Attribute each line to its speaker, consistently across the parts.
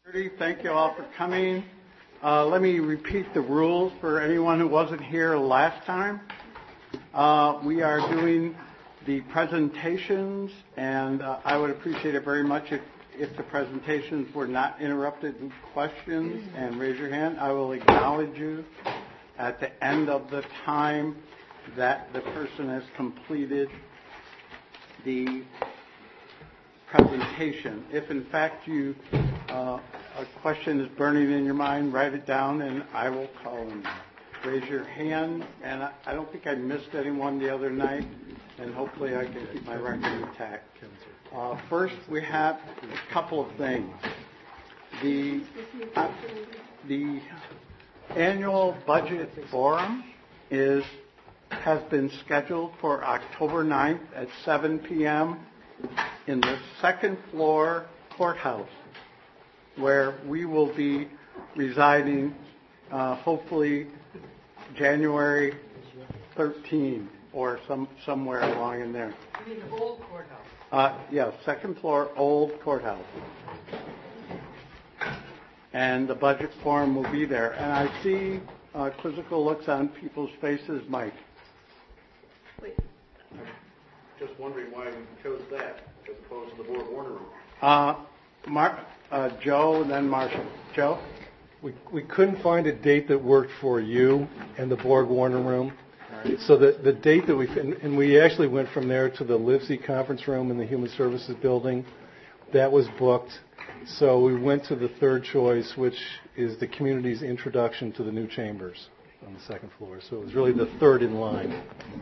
Speaker 1: Thank you all for coming. Let me repeat the rules for anyone who wasn't here last time. We are doing the presentations, and I would appreciate it very much if the presentations were not interrupted with questions, and raise your hand. I will acknowledge you at the end of the time that the person has completed the presentation. If in fact a question is burning in your mind, write it down and I will call on you. Raise your hand, and I don't think I missed anyone the other night, and hopefully I can keep my record intact. First, we have a couple of things. The annual budget forum has been scheduled for October 9th at 7 p.m. in the second floor courthouse, where we will be residing hopefully January 13 or somewhere along in there.
Speaker 2: You mean the old courthouse?
Speaker 1: Yes, second floor, old courthouse. And the budget forum will be there. And I see quizzical looks on people's faces. Mike?
Speaker 2: Wait.
Speaker 3: Just wondering why we chose that as opposed to the Borg Warner Room.
Speaker 1: Joe and then Marshall. Joe?
Speaker 4: We couldn't find a date that worked for you and the Borg Warner Room. Right. So the date that we actually went from there to the Livesey conference room in the Human Services building. That was booked. So we went to the third choice, which is the community's introduction to the new chambers on the second floor. So it was really the third in line.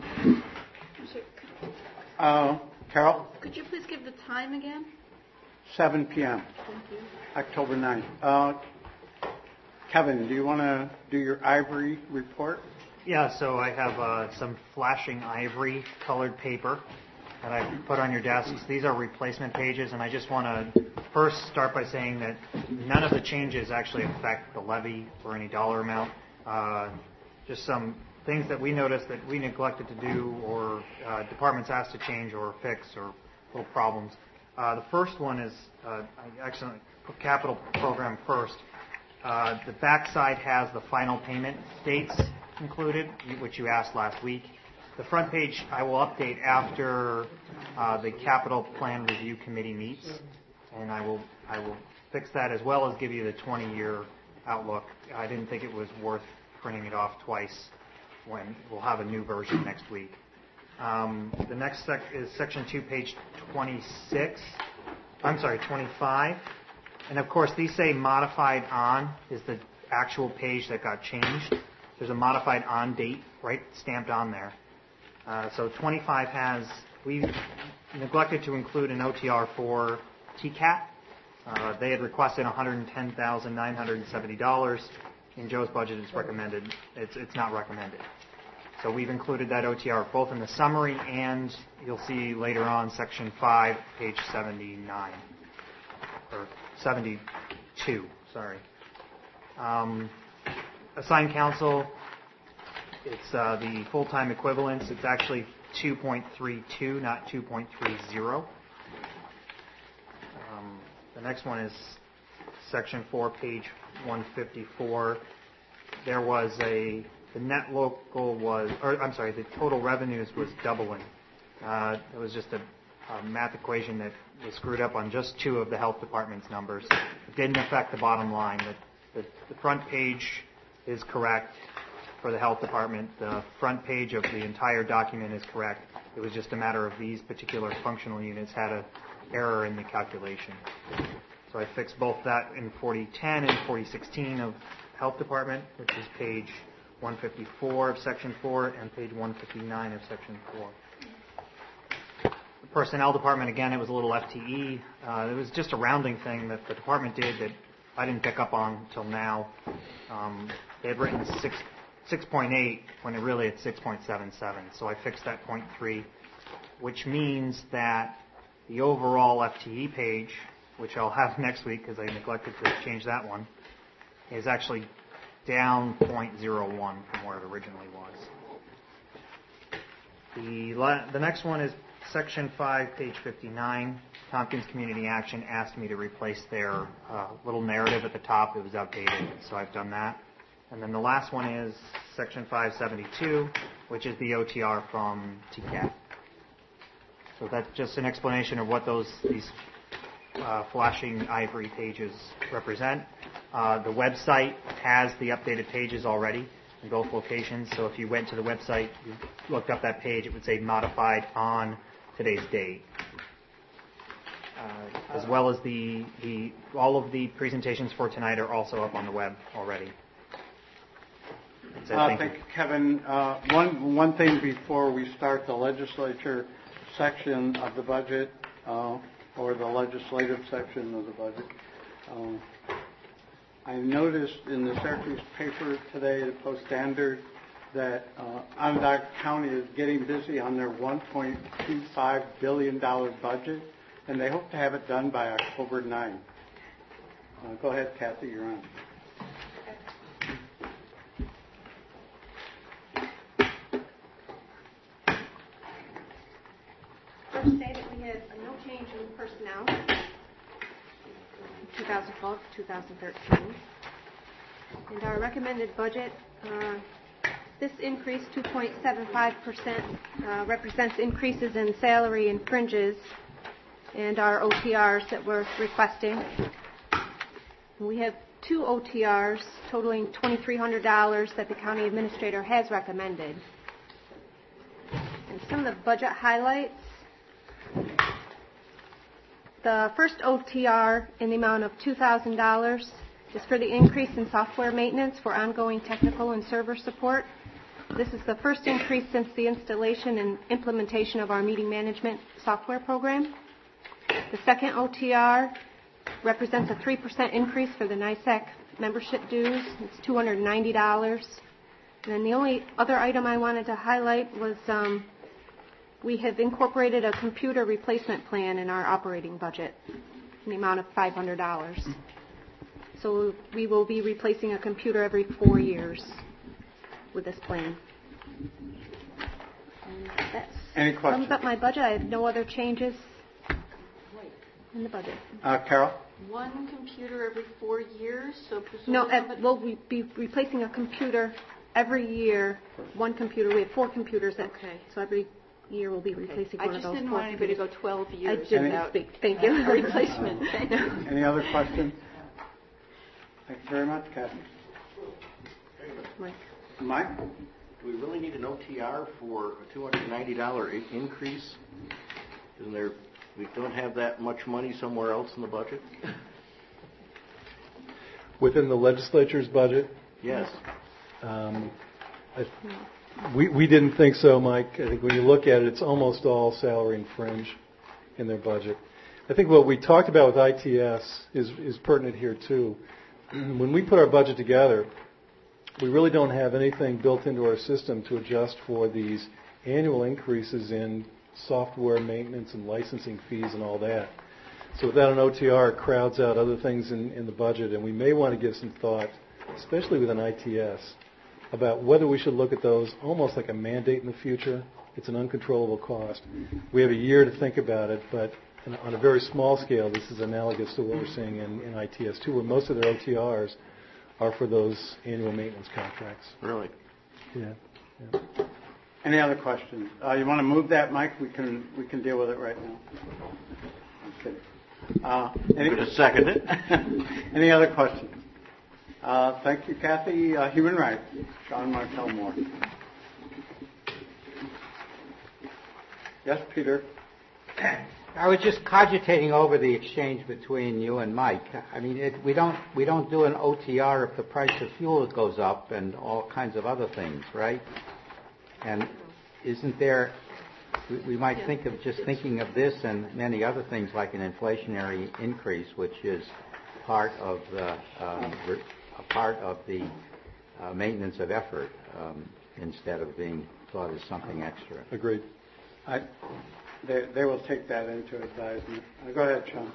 Speaker 1: Carol?
Speaker 2: Could you please give the time again?
Speaker 1: 7 p.m.
Speaker 2: Thank you.
Speaker 1: October 9th. Kevin, do you want to do your ivory report?
Speaker 5: Yeah, so I have some flashing ivory colored paper that I put on your desks. These are replacement pages, and I just want to first start by saying that none of the changes actually affect the levy or any dollar amount. Just some things that we noticed that we neglected to do, or departments asked to change or fix, or little problems. The first one is, I accidentally put capital program first. The backside has the final payment dates included, which you asked last week. The front page I will update after the capital plan review committee meets, and I will fix that as well as give you the 20-year outlook. I didn't think it was worth printing it off twice when we'll have a new version next week. The next is section 2, page 26. I'm sorry, 25. And of course, these say modified on is the actual page that got changed. There's a modified on date right stamped on there. So 25 we neglected to include an OTR for TCAT. They had requested $110,970. In Joe's budget, it's recommended. It's not recommended. So we've included that OTR both in the summary and you'll see later on section 5, page 79. Or 72, sorry. Assigned counsel, it's the full-time equivalents. It's actually 2.32, not 2.30. The next one is section 4, page 154. There was the net local the total revenues was doubling. It was just a math equation that was screwed up on just two of the health department's numbers. It didn't affect the bottom line. The front page is correct for the health department. The front page of the entire document is correct. It was just a matter of these particular functional units had an error in the calculation. So I fixed both that in 4010 and 4016 of health department, which is page 154 of section 4 and page 159 of section 4. The personnel department, again, it was a little FTE. It was just a rounding thing that the department did that I didn't pick up on until now. They had written 6.8 when really it's 6.77. So I fixed that 0.3, which means that the overall FTE page, which I'll have next week because I neglected to change that one, is actually down 0.01 from where it originally was. The next one is section 5, page 59. Tompkins Community Action asked me to replace their little narrative at the top. It was outdated, so I've done that. And then the last one is Section 572, which is the OTR from TCAT. So that's just an explanation of what these flashing ivory pages represent. The website has the updated pages already in both locations. So if you went to the website, you looked up that page, it would say modified on today's date. As well as all of the presentations for tonight are also up on the web already.
Speaker 1: Thank you, Kevin. One thing before we start the legislature section of the budget, or the legislative section of the budget, I noticed in the Syracuse paper today, the Post-Standard, that Onondaga County is getting busy on their $1.25 billion budget, and they hope to have it done by October 9th. Go ahead, Kathy, you're on.
Speaker 6: First, say that we had no change in personnel in 2012 to 2013. And our recommended budget, this increase, 2.75%, represents increases in salary and fringes and our OTRs that we're requesting. We have 2 OTRs totaling $2,300 that the county administrator has recommended. And some of the budget highlights. The first OTR in the amount of $2,000 is for the increase in software maintenance for ongoing technical and server support. This is the first increase since the installation and implementation of our meeting management software program. The second OTR represents a 3% increase for the NISAC membership dues. It's $290. And then the only other item I wanted to highlight was we have incorporated a computer replacement plan in our operating budget in the amount of $500. So we will be replacing a computer every 4 years with this plan. And
Speaker 1: Any questions?
Speaker 6: sums up my budget. I have no other changes in the budget.
Speaker 1: Carol?
Speaker 2: One computer every 4 years, so presumably...
Speaker 6: No, we'll be replacing a computer every year. One computer. We have 4 computers.
Speaker 2: Okay.
Speaker 6: So every year we'll be replacing
Speaker 2: I
Speaker 6: one of
Speaker 2: just
Speaker 6: those.
Speaker 2: didn't
Speaker 6: 4
Speaker 2: want anybody to
Speaker 6: computers.
Speaker 2: go 12 years
Speaker 6: I did
Speaker 2: without
Speaker 6: speak. Thank you.
Speaker 2: a replacement. Thank you.
Speaker 1: Any other questions? Thank you very much, Kathy.
Speaker 6: Mike.
Speaker 1: Mike?
Speaker 3: Do we really need an OTR for a $290 increase? Isn't there? We don't have that much money somewhere else in the budget?
Speaker 4: Within the legislature's budget?
Speaker 3: Yes.
Speaker 4: We didn't think so, Mike. I think when you look at it, it's almost all salary and fringe in their budget. I think what we talked about with ITS is pertinent here, too. When we put our budget together, we really don't have anything built into our system to adjust for these annual increases in software maintenance and licensing fees and all that. So without an OTR, it crowds out other things in the budget, and we may want to give some thought, especially with an ITS, about whether we should look at those almost like a mandate in the future. It's an uncontrollable cost. We have a year to think about it, but on a very small scale, this is analogous to what we're seeing in ITS too, where most of their OTRs are for those annual maintenance contracts.
Speaker 3: Really?
Speaker 4: Yeah.
Speaker 1: Any other questions? You want to move that, Mike? We can deal with it right now. Okay.
Speaker 3: Going to second it.
Speaker 1: Any other questions? Thank you, Kathy. Human rights, Sean Martel Moore. Yes, Peter.
Speaker 7: I was just cogitating over the exchange between you and Mike. I mean, we don't do an OTR if the price of fuel goes up and all kinds of other things, right? And isn't there? We might think of just thinking of this and many other things like an inflationary increase, which is part of the maintenance of effort instead of being thought as something extra.
Speaker 4: Agreed.
Speaker 1: They will take that into advisement. Go ahead, Sean.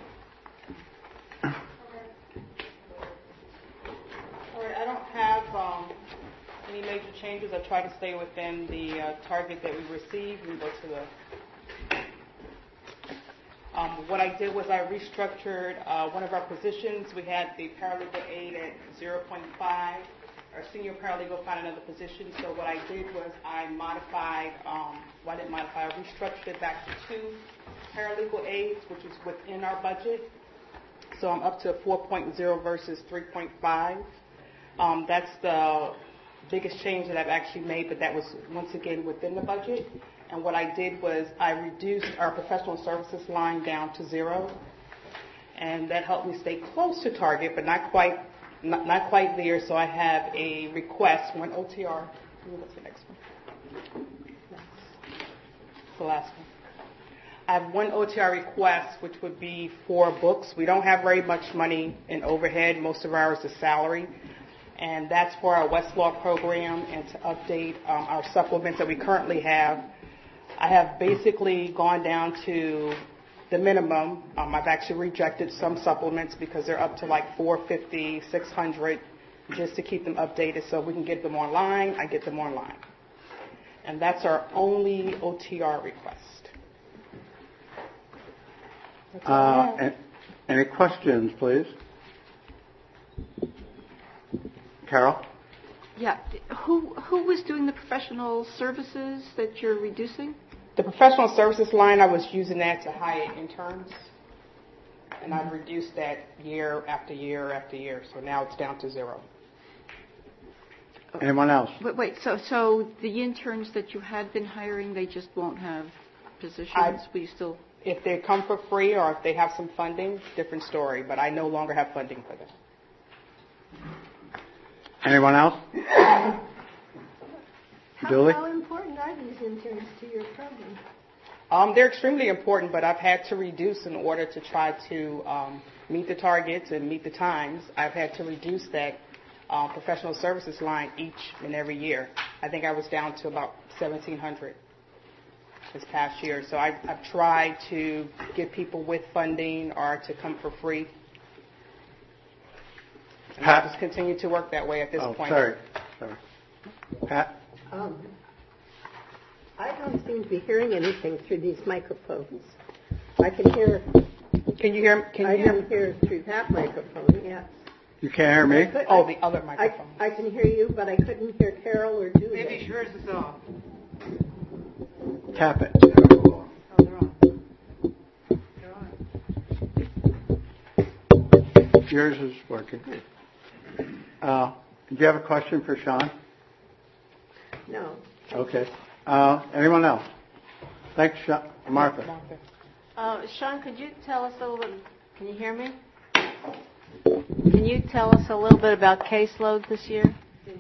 Speaker 8: All right, I don't have any major changes. I try to stay within the target that we received. We go to What I did was I restructured one of our positions. We had the paralegal aide at 0.5. Our senior paralegal found another position. So what I did was I modified, I restructured it back to 2 paralegal aides, which is within our budget. So I'm up to 4.0 versus 3.5. That's the biggest change that I've actually made, but that was once again within the budget. And what I did was I reduced our professional services line down to 0, and that helped me stay close to target, but not quite there. So I have a request, one OTR. What's the next one? The last one. I have one OTR request, which would be 4 books. We don't have very much money in overhead. Most of ours is salary. And that's for our Westlaw program and to update our supplements that we currently have. I have basically gone down to the minimum. I've actually rejected some supplements because they're up to like $450, $600 just to keep them updated so we can get them online. I get them online. And that's our only OTR request.
Speaker 1: Any questions, please? Carol?
Speaker 2: Yeah. Who was doing the professional services that you're reducing?
Speaker 8: The professional services line, I was using that to hire interns. And I've reduced that year after year after year. So now it's down to 0.
Speaker 1: Anyone else?
Speaker 2: Wait. So the interns that you had been hiring, they just won't have positions? Will you still?
Speaker 8: If they come for free or if they have some funding, different story. But I no longer have funding for them.
Speaker 1: Anyone else? Julie?
Speaker 9: How important are these interns to your program?
Speaker 8: They're extremely important, but I've had to reduce in order to try to meet the targets and meet the times. I've had to reduce that professional services line each and every year. I think I was down to about $1,700 this past year. So I've tried to get people with funding or to come for free. And I'll just continue to work that way at this point.
Speaker 1: Sorry. Pat?
Speaker 9: I don't seem to be hearing anything through these microphones. I can hear.
Speaker 8: Can you hear?
Speaker 9: I can hear through that microphone. Yes.
Speaker 1: You can't hear me?
Speaker 8: The other microphone.
Speaker 9: I can hear you, but I couldn't hear Carol or Julie.
Speaker 5: Maybe yours is off.
Speaker 1: Tap it.
Speaker 5: Oh, they're on. They're on.
Speaker 1: Yours is working. Do you have a question for Sean?
Speaker 9: No.
Speaker 1: Okay. Anyone else? Thanks, Sean. Martha.
Speaker 10: Sean, could you tell us a little bit? Can you hear me? Can you tell us a little bit about caseload this year?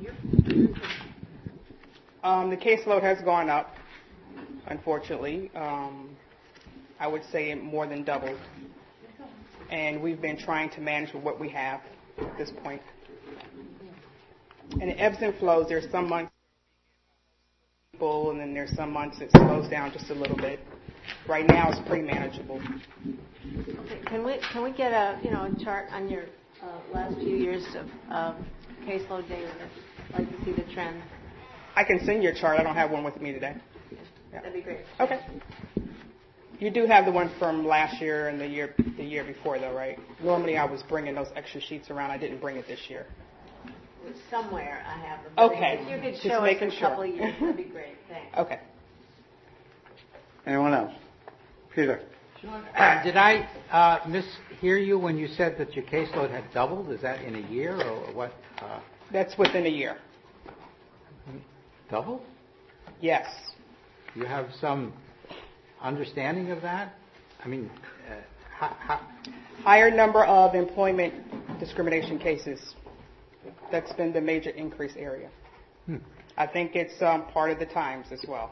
Speaker 8: The caseload has gone up, unfortunately. I would say it more than doubled. And we've been trying to manage with what we have at this point. And it ebbs and flows. There's some months people, and then there's some months it slows down just a little bit. Right now, it's pretty manageable.
Speaker 10: Okay. Can we get a chart on your last few years of caseload data? I'd like to see the trend.
Speaker 8: I can send you a chart. I don't have one with me today. Yeah.
Speaker 10: That'd be great.
Speaker 8: Okay. You do have the one from last year and the year before, though, right? Normally, I was bringing those extra sheets around. I didn't bring it this year.
Speaker 10: Somewhere I have them.
Speaker 8: Okay.
Speaker 10: If you could
Speaker 8: Just
Speaker 10: show us
Speaker 8: making
Speaker 10: a couple of years, that'd be great. Thanks.
Speaker 8: Okay.
Speaker 1: Anyone else? Peter.
Speaker 7: Did I mishear you when you said that your caseload had doubled? Is that in a year or what?
Speaker 8: That's within a year.
Speaker 7: Doubled?
Speaker 8: Yes.
Speaker 7: Do you have some understanding of that? I mean,
Speaker 8: Higher number of employment discrimination cases. That's been the major increase area. I think it's part of the times as well.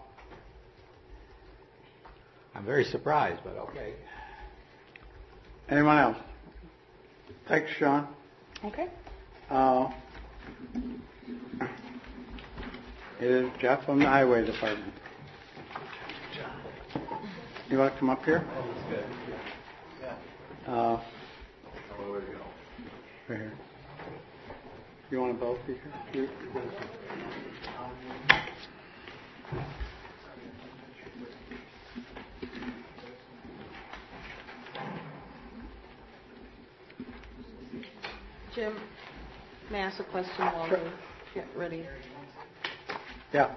Speaker 7: I'm very surprised, but okay.
Speaker 1: Anyone else? Thanks, Sean.
Speaker 8: Okay.
Speaker 1: It is Jeff from the Highway Department. You want to come up here?
Speaker 11: Oh, that's good.
Speaker 1: Right
Speaker 11: Yeah.
Speaker 1: here. You want to both be here?
Speaker 10: Jim, may I ask a question while we get ready?
Speaker 1: Yeah.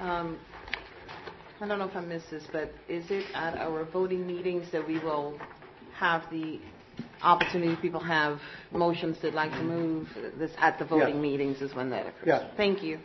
Speaker 10: I don't know if I missed this, but is it at our voting meetings that we will have the opportunity, people have motions they'd like to move, this at the voting
Speaker 1: Yes.
Speaker 10: meetings is when that occurs?
Speaker 1: Yes.
Speaker 10: Thank you.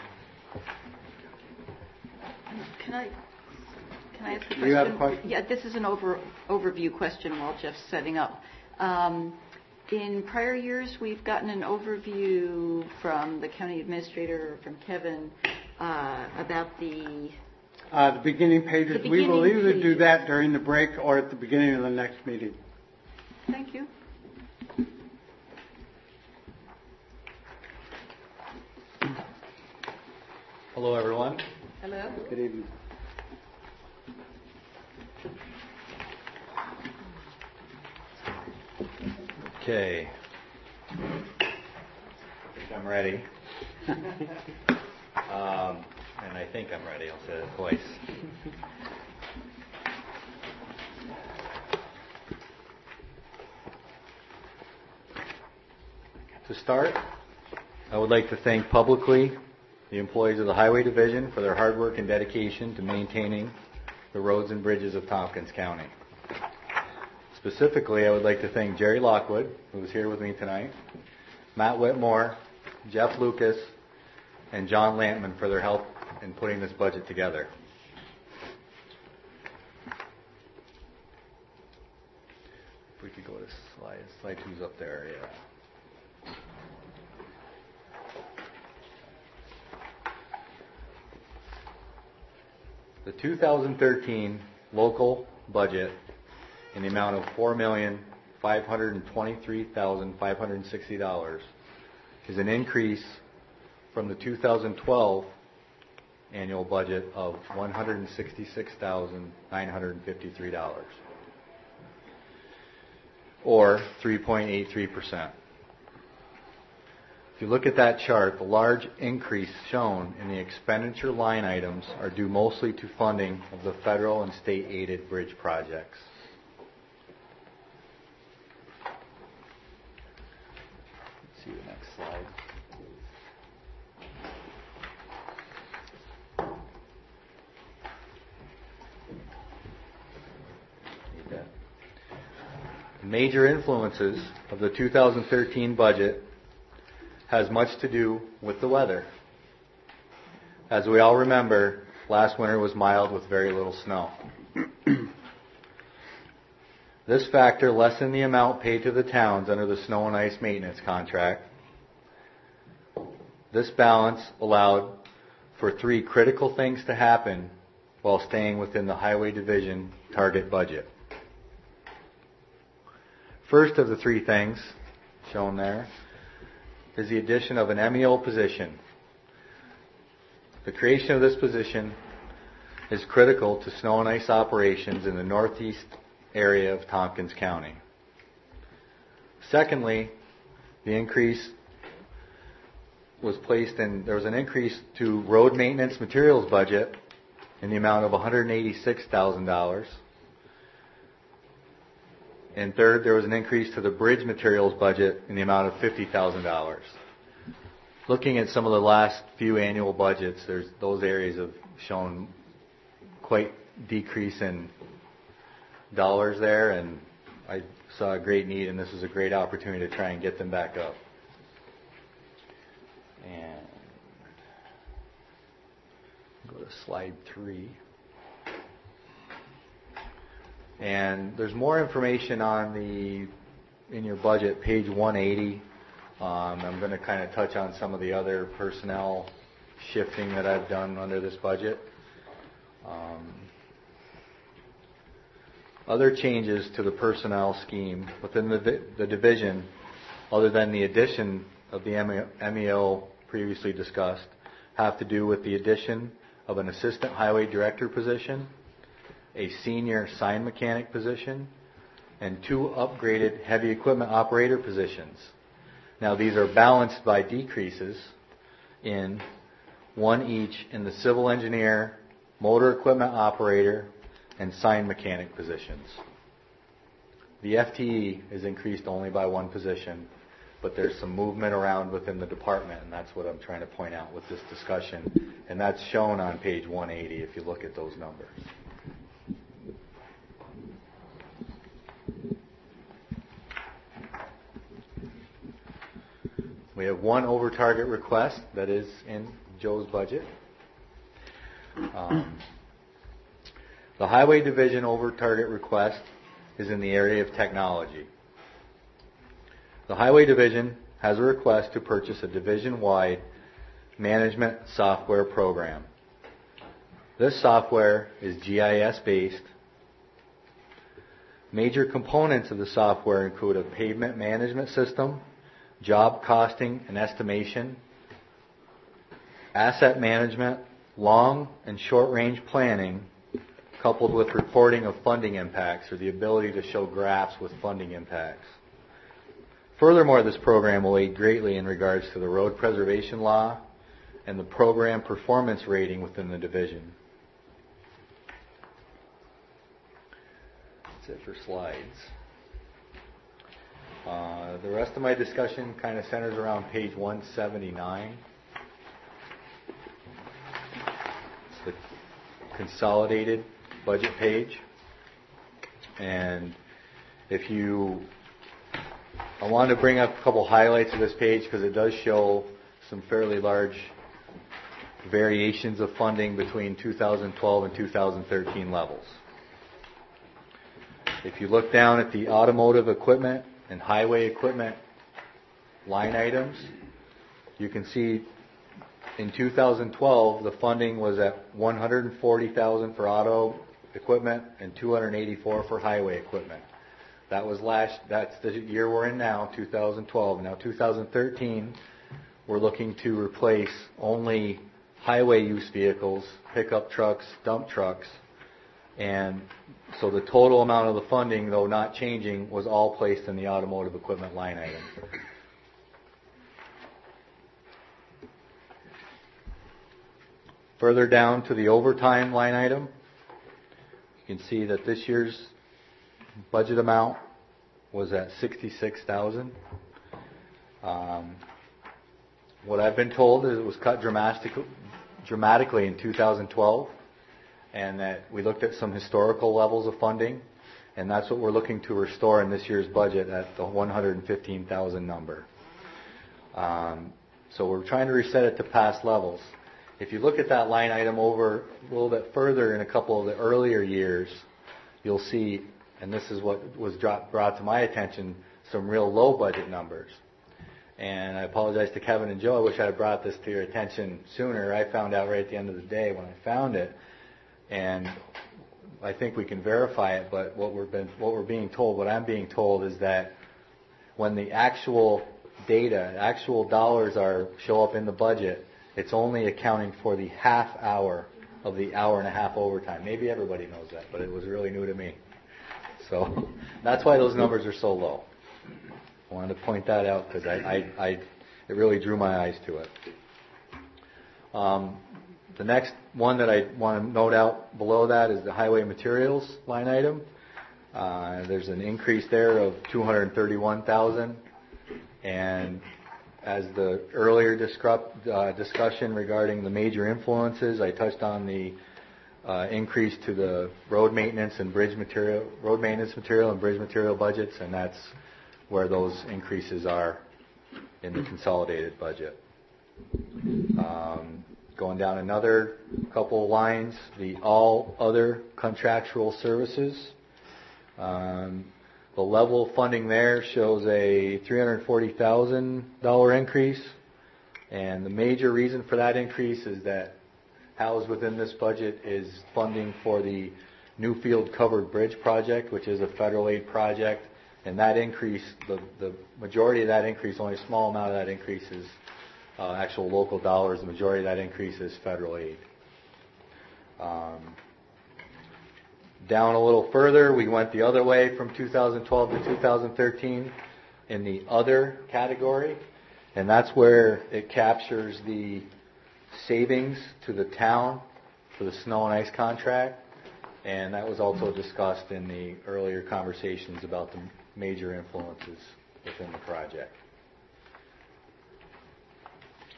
Speaker 2: Can I ask a question?
Speaker 1: You have a question?
Speaker 2: Yeah, this is an overview question while Jeff's setting up. In prior years, we've gotten an overview from the county administrator, from Kevin, about the
Speaker 1: beginning pages.
Speaker 2: The
Speaker 1: We will
Speaker 2: beginning
Speaker 1: either do
Speaker 2: pages.
Speaker 1: that during the break or at the beginning of the next meeting.
Speaker 2: Thank you.
Speaker 11: Hello, everyone.
Speaker 10: Hello?
Speaker 1: Good evening.
Speaker 11: Okay. I think I'm ready. And I think I'm ready. I'll say that twice. To start, I would like to thank publicly the employees of the Highway Division for their hard work and dedication to maintaining the roads and bridges of Tompkins County. Specifically, I would like to thank Jerry Lockwood, who is here with me tonight, Matt Whitmore, Jeff Lucas, and John Lampman for their help in putting this budget together. If we could go to slide 2's up there, yeah. The 2013 local budget in the amount of $4,523,560 is an increase from the 2012 annual budget of $166,953, or 3.83%. If you look at that chart, the large increase shown in the expenditure line items are due mostly to funding of the federal and state-aided bridge projects. Let's see the next slide. Need that. The major influences of the 2013 budget has much to do with the weather. As we all remember, last winter was mild with very little snow. This factor lessened the amount paid to the towns under the snow and ice maintenance contract. This balance allowed for 3 critical things to happen while staying within the Highway Division target budget. First of the 3 things shown there is the addition of an MEO position. The creation of this position is critical to snow and ice operations in the northeast area of Tompkins County. Secondly, the increase was there was an increase to road maintenance materials budget in the amount of $186,000. And third, there was an increase to the bridge materials budget in the amount of $50,000. Looking at some of the last few annual budgets, those areas have shown quite decrease in dollars there, and I saw a great need, and this is a great opportunity to try and get them back up. And go to slide 3. And there's more information in your budget, page 180. I'm going to kind of touch on some of the other personnel shifting that I've done under this budget. Other changes to the personnel scheme within the division, other than the addition of the MEO previously discussed, have to do with the addition of an assistant highway director position, a senior sign mechanic position, and 2 upgraded heavy equipment operator positions. Now these are balanced by decreases in 1 each in the civil engineer, motor equipment operator, and sign mechanic positions. The FTE is increased only by 1 position, but there's some movement around within the department, and that's what I'm trying to point out with this discussion. And that's shown on page 180 if you look at those numbers. We have one over target request that is in Joe's budget. The Highway Division over target request is in the area of technology. The Highway Division has a request to purchase a division-wide management software program. This software is GIS-based. Major components of the software include a pavement management system, job costing and estimation, asset management, long and short-range planning, coupled with reporting of funding impacts or the ability to show graphs with funding impacts. Furthermore, this program will aid greatly in regards to the road preservation law and the program performance rating within the division. That's it for slides. The rest of my discussion kind of centers around page 179. It's the consolidated budget page. And I wanted to bring up a couple highlights of this page because it does show some fairly large variations of funding between 2012 and 2013 levels. If you look down at the automotive equipment and highway equipment line items, you can see in 2012 the funding was at $140,000 for auto equipment and $284,000 for highway equipment. That's the year we're in now, 2012. Now 2013, we're looking to replace only highway use vehicles, pickup trucks, dump trucks, and so the total amount of the funding, though not changing, was all placed in the automotive equipment line item. Further down to the overtime line item, you can see that this year's budget amount was at $66,000. What I've been told is it was cut dramatically in 2012, and that we looked at some historical levels of funding, and that's what we're looking to restore in this year's budget at the $115,000 number. So we're trying to reset it to past levels. If you look at that line item over a little bit further in a couple of the earlier years, you'll see, and this is what was brought to my attention, some real low budget numbers. And I apologize to Kevin and Joe. I wish I had brought this to your attention sooner. I found out right at the end of the day when I found it. And I think we can verify it, but what I'm being told is that when the actual data, actual dollars show up in the budget, it's only accounting for the half hour of the hour and a half overtime. Maybe everybody knows that, but it was really new to me. So that's why those numbers are so low. I wanted to point that out because it really drew my eyes to it. The next one that I want to note out below that is the highway materials line item. There's an increase there of $231,000, and as the earlier discussion regarding the major influences, I touched on the increase to the road maintenance and bridge material budgets, and that's where those increases are in the consolidated budget. Going down another couple lines, the all other contractual services. The level of funding there shows a $340,000 increase, and the major reason for that increase is that housed within this budget is funding for the Newfield Covered Bridge project, which is a federal aid project, and that increase, the majority of that increase, only a small amount of that increase is actual local dollars. The majority of that increase is federal aid. Down a little further, we went the other way from 2012 to 2013 in the other category, and that's where it captures the savings to the town for the snow and ice contract, and that was also discussed in the earlier conversations about the major influences within the project.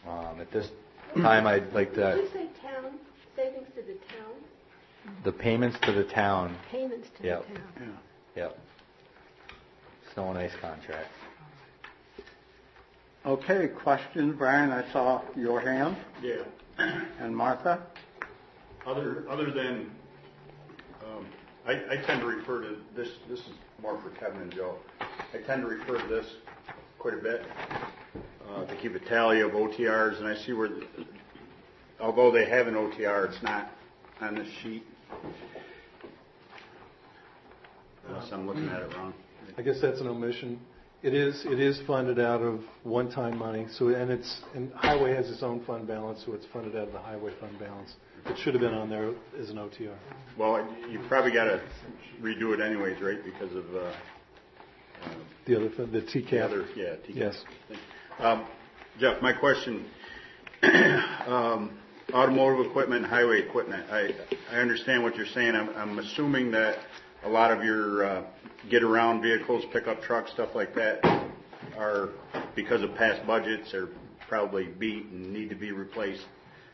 Speaker 11: At this time, I'd like
Speaker 9: Did
Speaker 11: to,
Speaker 9: you say town, savings to the town?
Speaker 11: the payments to the town,
Speaker 9: Payments to
Speaker 11: Yep.
Speaker 9: the town.
Speaker 11: yep. Snow and ice contract.
Speaker 1: Okay, question, Brian, I saw your hand,
Speaker 12: Yeah.
Speaker 1: and Martha?
Speaker 12: Other than, I tend to refer to this is more for Kevin and Joe. I tend to refer to this quite a bit to keep a tally of OTRs, and I see where, although they have an OTR, it's not on this sheet. Unless I'm looking at it wrong.
Speaker 4: I guess that's an omission. It is funded out of one-time money, and highway has its own fund balance, so it's funded out of the highway fund balance. It should have been on there as an OTR.
Speaker 12: Well, you probably got to redo it anyways, right? Because of
Speaker 4: The other fund, the TCAP.
Speaker 12: the other, yeah, TCAP.
Speaker 4: Yes.
Speaker 12: Jeff, my question, automotive equipment and highway equipment, I understand what you're saying. I'm assuming that a lot of your get-around vehicles, pickup trucks, stuff like that, are, because of past budgets, are probably beat and need to be replaced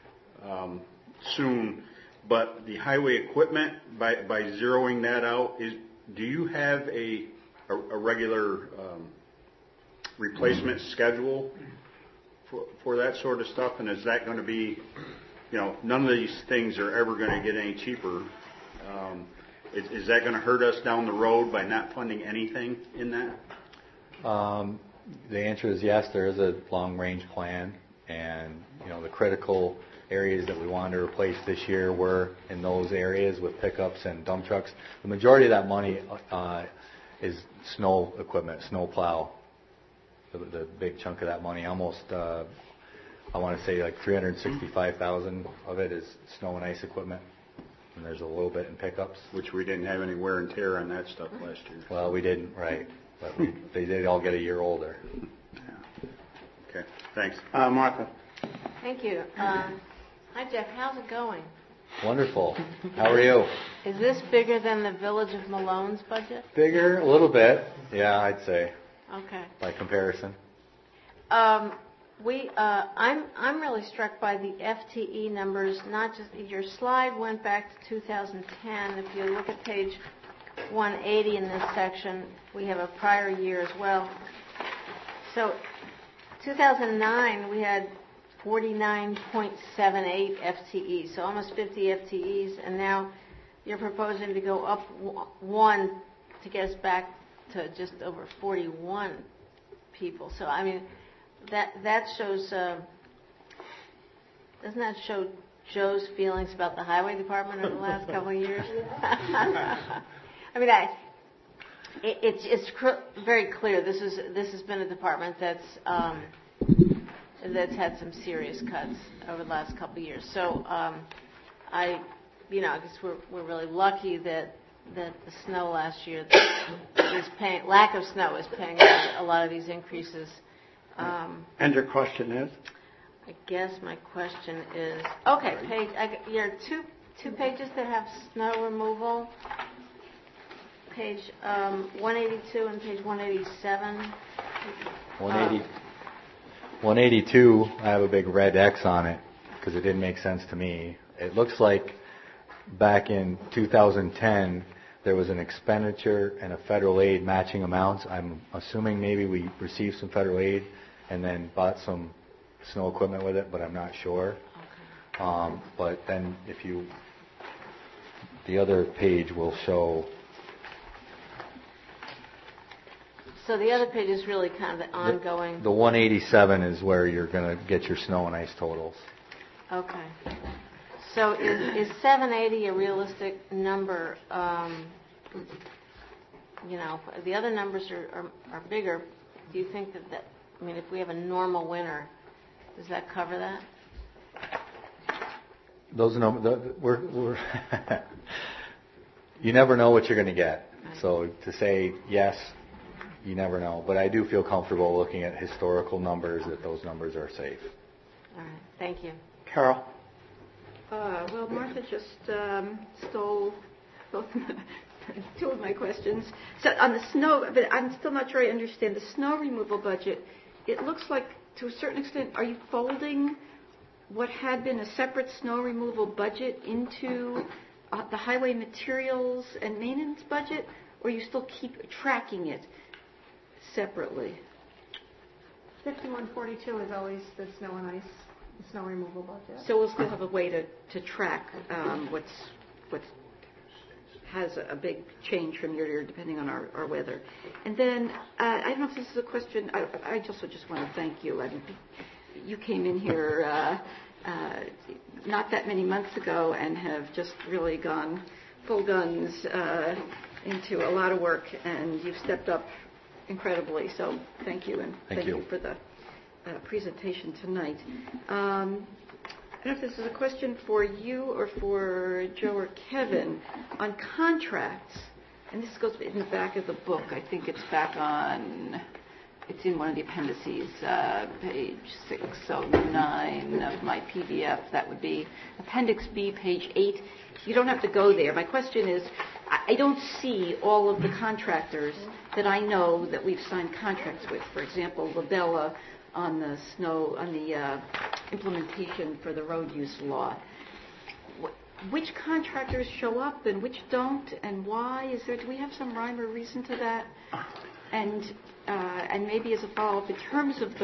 Speaker 12: soon. But the highway equipment, by zeroing that out, do you have a regular replacement schedule for that sort of stuff? And is that going to be, none of these things are ever going to get any cheaper. Is that going to hurt us down the road by not funding anything in that?
Speaker 11: The answer is yes, there is a long-range plan, and the critical areas that we wanted to replace this year were in those areas with pickups and dump trucks. The majority of that money is snow equipment, snow plow. The big chunk of that money, almost, I want to say like $365,000 of it is snow and ice equipment. And there's a little bit in pickups.
Speaker 12: Which we didn't have any wear and tear on that stuff last year.
Speaker 11: Well, we didn't, right. But they did all get a year older.
Speaker 12: Yeah. Okay, thanks.
Speaker 1: Martha?
Speaker 10: Thank you. Hi, Jeff. How's it going?
Speaker 11: Wonderful. How are you?
Speaker 10: Is this bigger than the Village of Malone's budget?
Speaker 11: Bigger? A little bit. Yeah, I'd say.
Speaker 10: Okay.
Speaker 11: By comparison.
Speaker 10: I'm really struck by the FTE numbers. Not just your slide went back to 2010. If you look at page 180 in this section, we have a prior year as well. So 2009 we had 49.78 FTEs, so almost 50 FTEs, and now you're proposing to go up one to get us back to just over 41 people. So I mean, that shows. Doesn't that show Joe's feelings about the highway department over the last couple of years? I mean, it's very clear. This has been a department that's had some serious cuts over the last couple of years. So I guess we're really lucky that the snow last year is paying. Lack of snow is paying a lot of these increases.
Speaker 1: And your question is?
Speaker 10: I guess my question is, okay, there are two pages that have snow removal, page 182 and page 187.
Speaker 11: 182, I have a big red X on it because it didn't make sense to me. It looks like back in 2010, there was an expenditure and a federal aid matching amounts. I'm assuming maybe we received some federal aid and then bought some snow equipment with it, but I'm not sure. Okay. But then the other page will show.
Speaker 10: So the other page is really kind of the ongoing.
Speaker 11: The 187 is where you're going to get your snow and ice totals.
Speaker 10: Okay. So is 780 a realistic number? The other numbers are bigger. Do you think that I mean, if we have a normal winter, does that cover that?
Speaker 11: Those numbers, we're you never know what you're going to get. Right. So to say yes, you never know. But I do feel comfortable looking at historical numbers that those numbers are safe.
Speaker 10: All right. Thank you.
Speaker 1: Carol?
Speaker 2: Well, Martha just stole both two of my questions. So on the snow, but I'm still not sure I understand. The snow removal budget it looks like, to a certain extent, are you folding what had been a separate snow removal budget into the highway materials and maintenance budget, or you still keep tracking it separately?
Speaker 6: 5142 is always the snow and ice, the snow removal budget.
Speaker 2: So we'll still have a way to track what's has a big change from year to year depending on our weather. And then, I don't know if this is a question, I also just want to thank you. I mean, you came in here not that many months ago and have just really gone full guns into a lot of work, and you've stepped up incredibly. So thank you, and thank you for the presentation tonight. I don't know if this is a question for you or for Joe or Kevin on contracts, and this goes in the back of the book. I think it's it's in one of the appendices, page 609 of my PDF. That would be Appendix B, page 8. You don't have to go there. My question is, I don't see all of the contractors that I know that we've signed contracts with. For example, Labella on the implementation for the road use law. Which contractors show up and which don't, and why? Do we have some rhyme or reason to that? And maybe as a follow-up, in terms of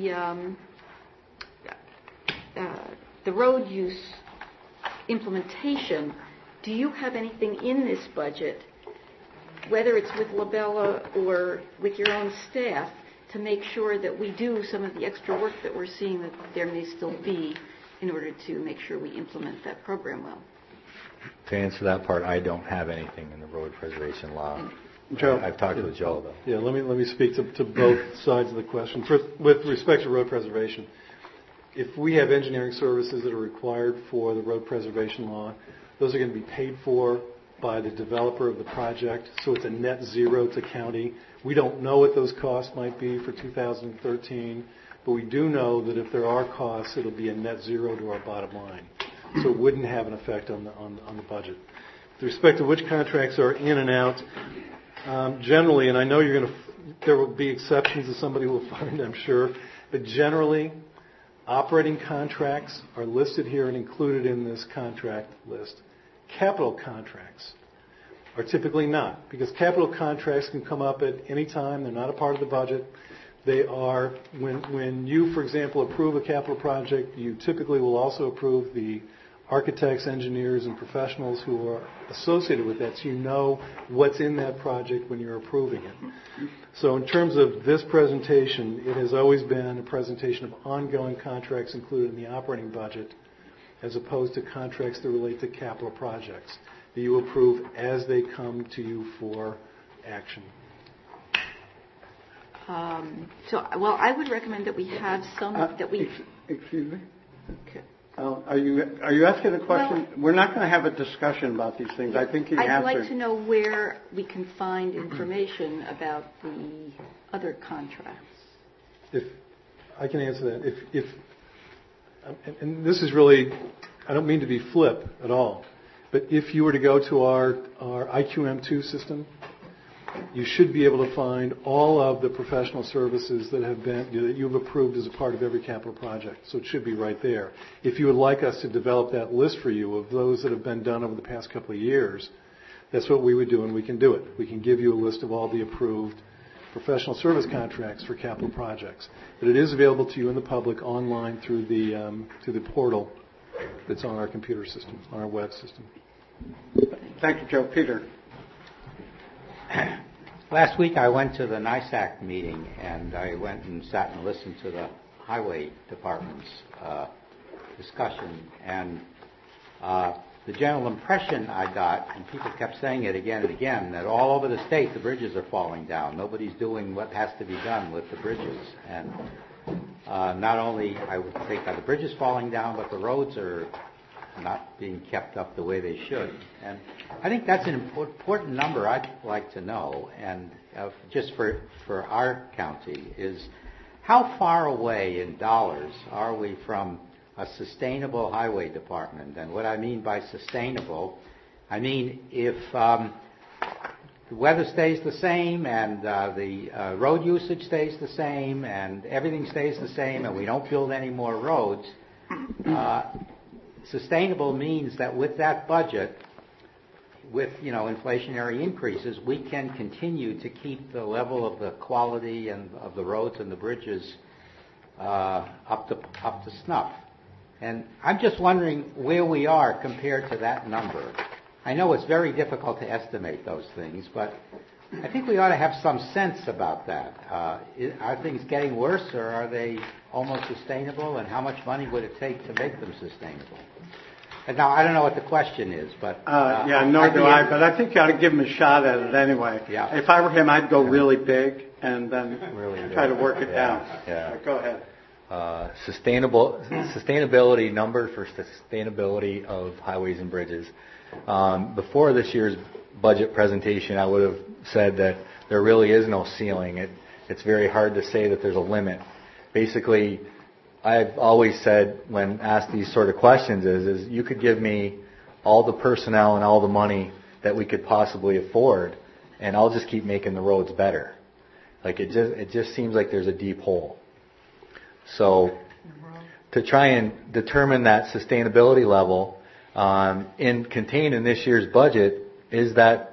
Speaker 2: the road use implementation, do you have anything in this budget, whether it's with Labella or with your own staff, to make sure that we do some of the extra work that we're seeing that there may still be in order to make sure we implement that program well?
Speaker 11: To answer that part, I don't have anything in the road preservation law.
Speaker 4: Joe,
Speaker 11: I've talked with Joe, though.
Speaker 4: Yeah, let me speak to both sides of the question. First, with respect to road preservation, if we have engineering services that are required for the road preservation law, those are going to be paid for by the developer of the project, so it's a net zero to county. We don't know what those costs might be for 2013, but we do know that if there are costs, it'll be a net zero to our bottom line. So it wouldn't have an effect on the budget. With respect to which contracts are in and out, generally, and I know there will be exceptions that somebody will find, I'm sure, but generally, operating contracts are listed here and included in this contract list. Capital contracts are typically not, because capital contracts can come up at any time. They're not a part of the budget. They are, when you, for example, approve a capital project, you typically will also approve the architects, engineers, and professionals who are associated with that, so you know what's in that project when you're approving it. So in terms of this presentation, it has always been a presentation of ongoing contracts included in the operating budget, as opposed to contracts that relate to capital projects that you approve as they come to you for action.
Speaker 2: I would recommend that we have some that we.
Speaker 1: Excuse me.
Speaker 2: Okay.
Speaker 1: Are you asking a question? We're not going to have a discussion about these things. I think you answered.
Speaker 2: I'd like to know where we can find information about the other contracts.
Speaker 4: If I can answer that, and this is really, I don't mean to be flip at all, but if you were to go to our IQM2 system, you should be able to find all of the professional services that you've approved as a part of every capital project. So it should be right there. If you would like us to develop that list for you of those that have been done over the past couple of years, that's what we would do, and we can do it. We can give you a list of all the approved professional service contracts for capital projects. But it is available to you in the public online through the portal that's on our computer system, on our web system.
Speaker 1: Thank you, Joe. Peter.
Speaker 7: Last week I went to the NISAC meeting, and I went and sat and listened to the highway department's discussion. And the general impression I got, and people kept saying it again and again, that all over the state the bridges are falling down. Nobody's doing what has to be done with the bridges. And not only, I would think, are the bridges falling down, but the roads are not being kept up the way they should. And I think that's an important number I'd like to know, and just for our county, is how far away in dollars are we from a sustainable highway department? And what I mean by sustainable, I mean if the weather stays the same, and the road usage stays the same, and everything stays the same, and we don't build any more roads, sustainable means that with that budget, with inflationary increases, we can continue to keep the level of the quality and of the roads and the bridges up to snuff. And I'm just wondering where we are compared to that number. I know it's very difficult to estimate those things, but I think we ought to have some sense about that. Are things getting worse, or are they almost sustainable, and how much money would it take to make them sustainable? And now, I don't know what the question is, but...
Speaker 1: nor do I, but I think you ought to give him a shot at it anyway.
Speaker 7: Yeah.
Speaker 1: If I were him, I'd go really big and then try to work it down.
Speaker 11: Yeah.
Speaker 1: Go ahead.
Speaker 11: Sustainability number for sustainability of highways and bridges. Before this year's budget presentation, I would have said that there really is no ceiling. It's very hard to say that there's a limit. Basically, I've always said when asked these sort of questions is you could give me all the personnel and all the money that we could possibly afford, and I'll just keep making the roads better. Like it just seems like there's a deep hole. So to try and determine that sustainability level, contained in this year's budget is that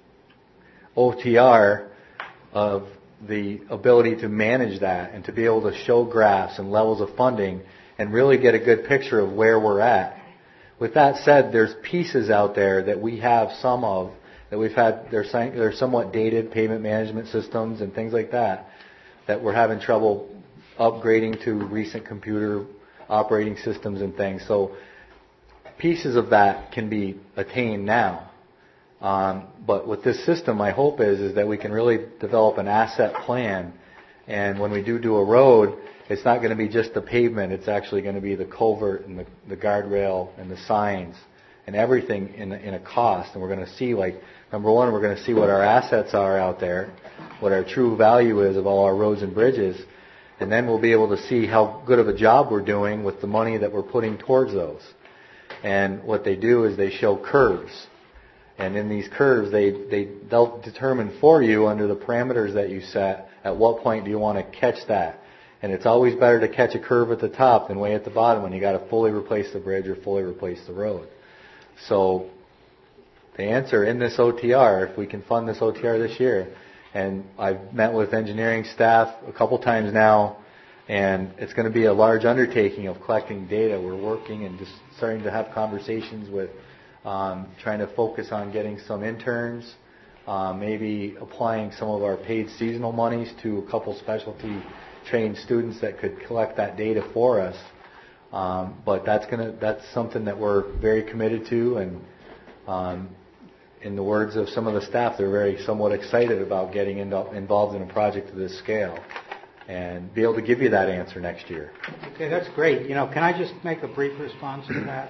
Speaker 11: OTR of the ability to manage that and to be able to show graphs and levels of funding and really get a good picture of where we're at. With that said, there's pieces out there that we have some of that we've had. They're somewhat dated payment management systems and things like that we're having trouble upgrading to recent computer operating systems and things. So pieces of that can be attained now. But with this system, my hope is that we can really develop an asset plan. And when we do a road, it's not going to be just the pavement. It's actually going to be the culvert and the guardrail and the signs and everything in a cost. And we're going to see, number one, we're going to see what our assets are out there, what our true value is of all our roads and bridges. And then we'll be able to see how good of a job we're doing with the money that we're putting towards those. And what they do is they show curves. And in these curves, they'll determine for you under the parameters that you set, at what point do you want to catch that. And it's always better to catch a curve at the top than way at the bottom when you got to fully replace the bridge or fully replace the road. So the answer in this OTR, if we can fund this OTR this year, and I've met with engineering staff a couple times now, and it's going to be a large undertaking of collecting data. We're working and just starting to have conversations with trying to focus on getting some interns, maybe applying some of our paid seasonal monies to a couple specialty trained students that could collect that data for us. But that's something that we're very committed to, and in the words of some of the staff, they're very somewhat excited about getting involved in a project of this scale and be able to give you that answer next year.
Speaker 7: Okay, that's great. Can I just make a brief response to that?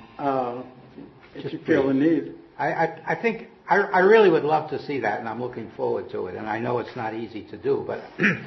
Speaker 1: If you feel the need.
Speaker 7: I think I really would love to see that, and I'm looking forward to it. And I know it's not easy to do, but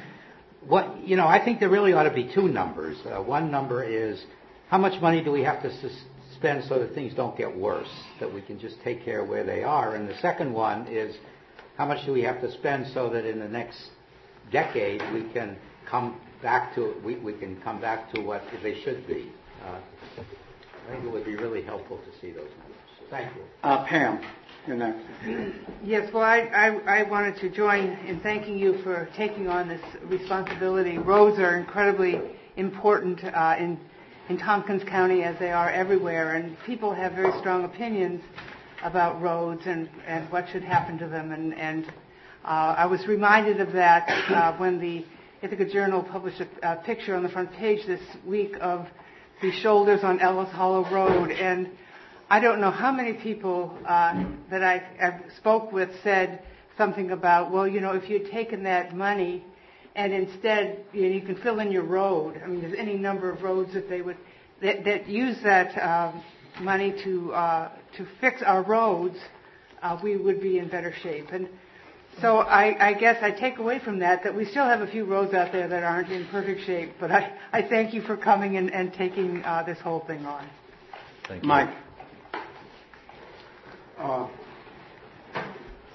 Speaker 7: I think there really ought to be two numbers. One number is how much money do we have to spend so that things don't get worse, that we can just take care of where they are. And the second one is how much do we have to spend so that in the next decade we can come back to what they should be. I think it would be really helpful to see those numbers. Thank you.
Speaker 1: Pam, you're next.
Speaker 13: Yes, well, I wanted to join in thanking you for taking on this responsibility. Roads are incredibly important in Tompkins County, as they are everywhere, and people have very strong opinions about roads and what should happen to them. And I was reminded of that when the Ithaca Journal published a picture on the front page this week of the shoulders on Ellis Hollow Road. And I don't know how many people that I spoke with said something about, well, if you had taken that money and instead you can fill in your road. I mean, there's any number of roads that they would that use that money to fix our roads, we would be in better shape. And so I guess I take away from that we still have a few roads out there that aren't in perfect shape. But I thank you for coming and taking this whole thing on.
Speaker 11: Thank you.
Speaker 1: Mike.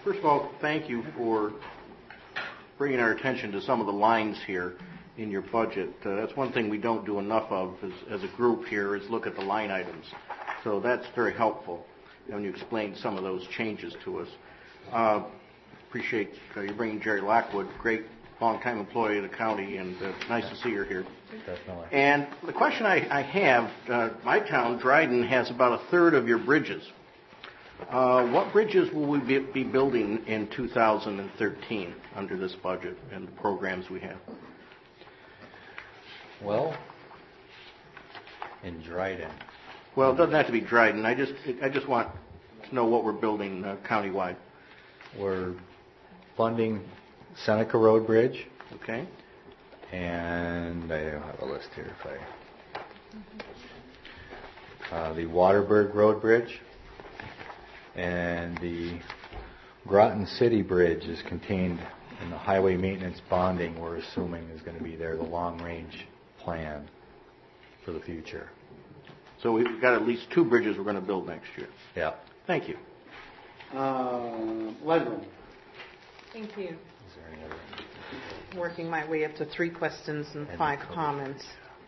Speaker 3: First of all, thank you for bringing our attention to some of the lines here in your budget. That's one thing we don't do enough of as a group here is look at the line items. So that's very helpful when you explain some of those changes to us. Appreciate you bringing Jerry Lockwood, great long-time employee of the county, and nice to see her here.
Speaker 11: Definitely.
Speaker 3: And the question I have, my town, Dryden, has about a third of your bridges. What bridges will we be building in 2013 under this budget and the programs we have?
Speaker 11: Well, in Dryden.
Speaker 3: Well, it doesn't have to be Dryden. I just want to know what we're building countywide.
Speaker 11: We're funding Seneca Road Bridge.
Speaker 3: Okay.
Speaker 11: And I have a list here the Waterberg Road Bridge. And the Groton City Bridge is contained in the highway maintenance bonding we're assuming is going to be there, the long-range plan for the future.
Speaker 3: So we've got at least 2 bridges we're going to build next year.
Speaker 11: Yeah.
Speaker 3: Thank you.
Speaker 1: Leslie.
Speaker 8: Thank you.
Speaker 11: Is there any other?
Speaker 8: Working my way up to 3 questions and 5 comments.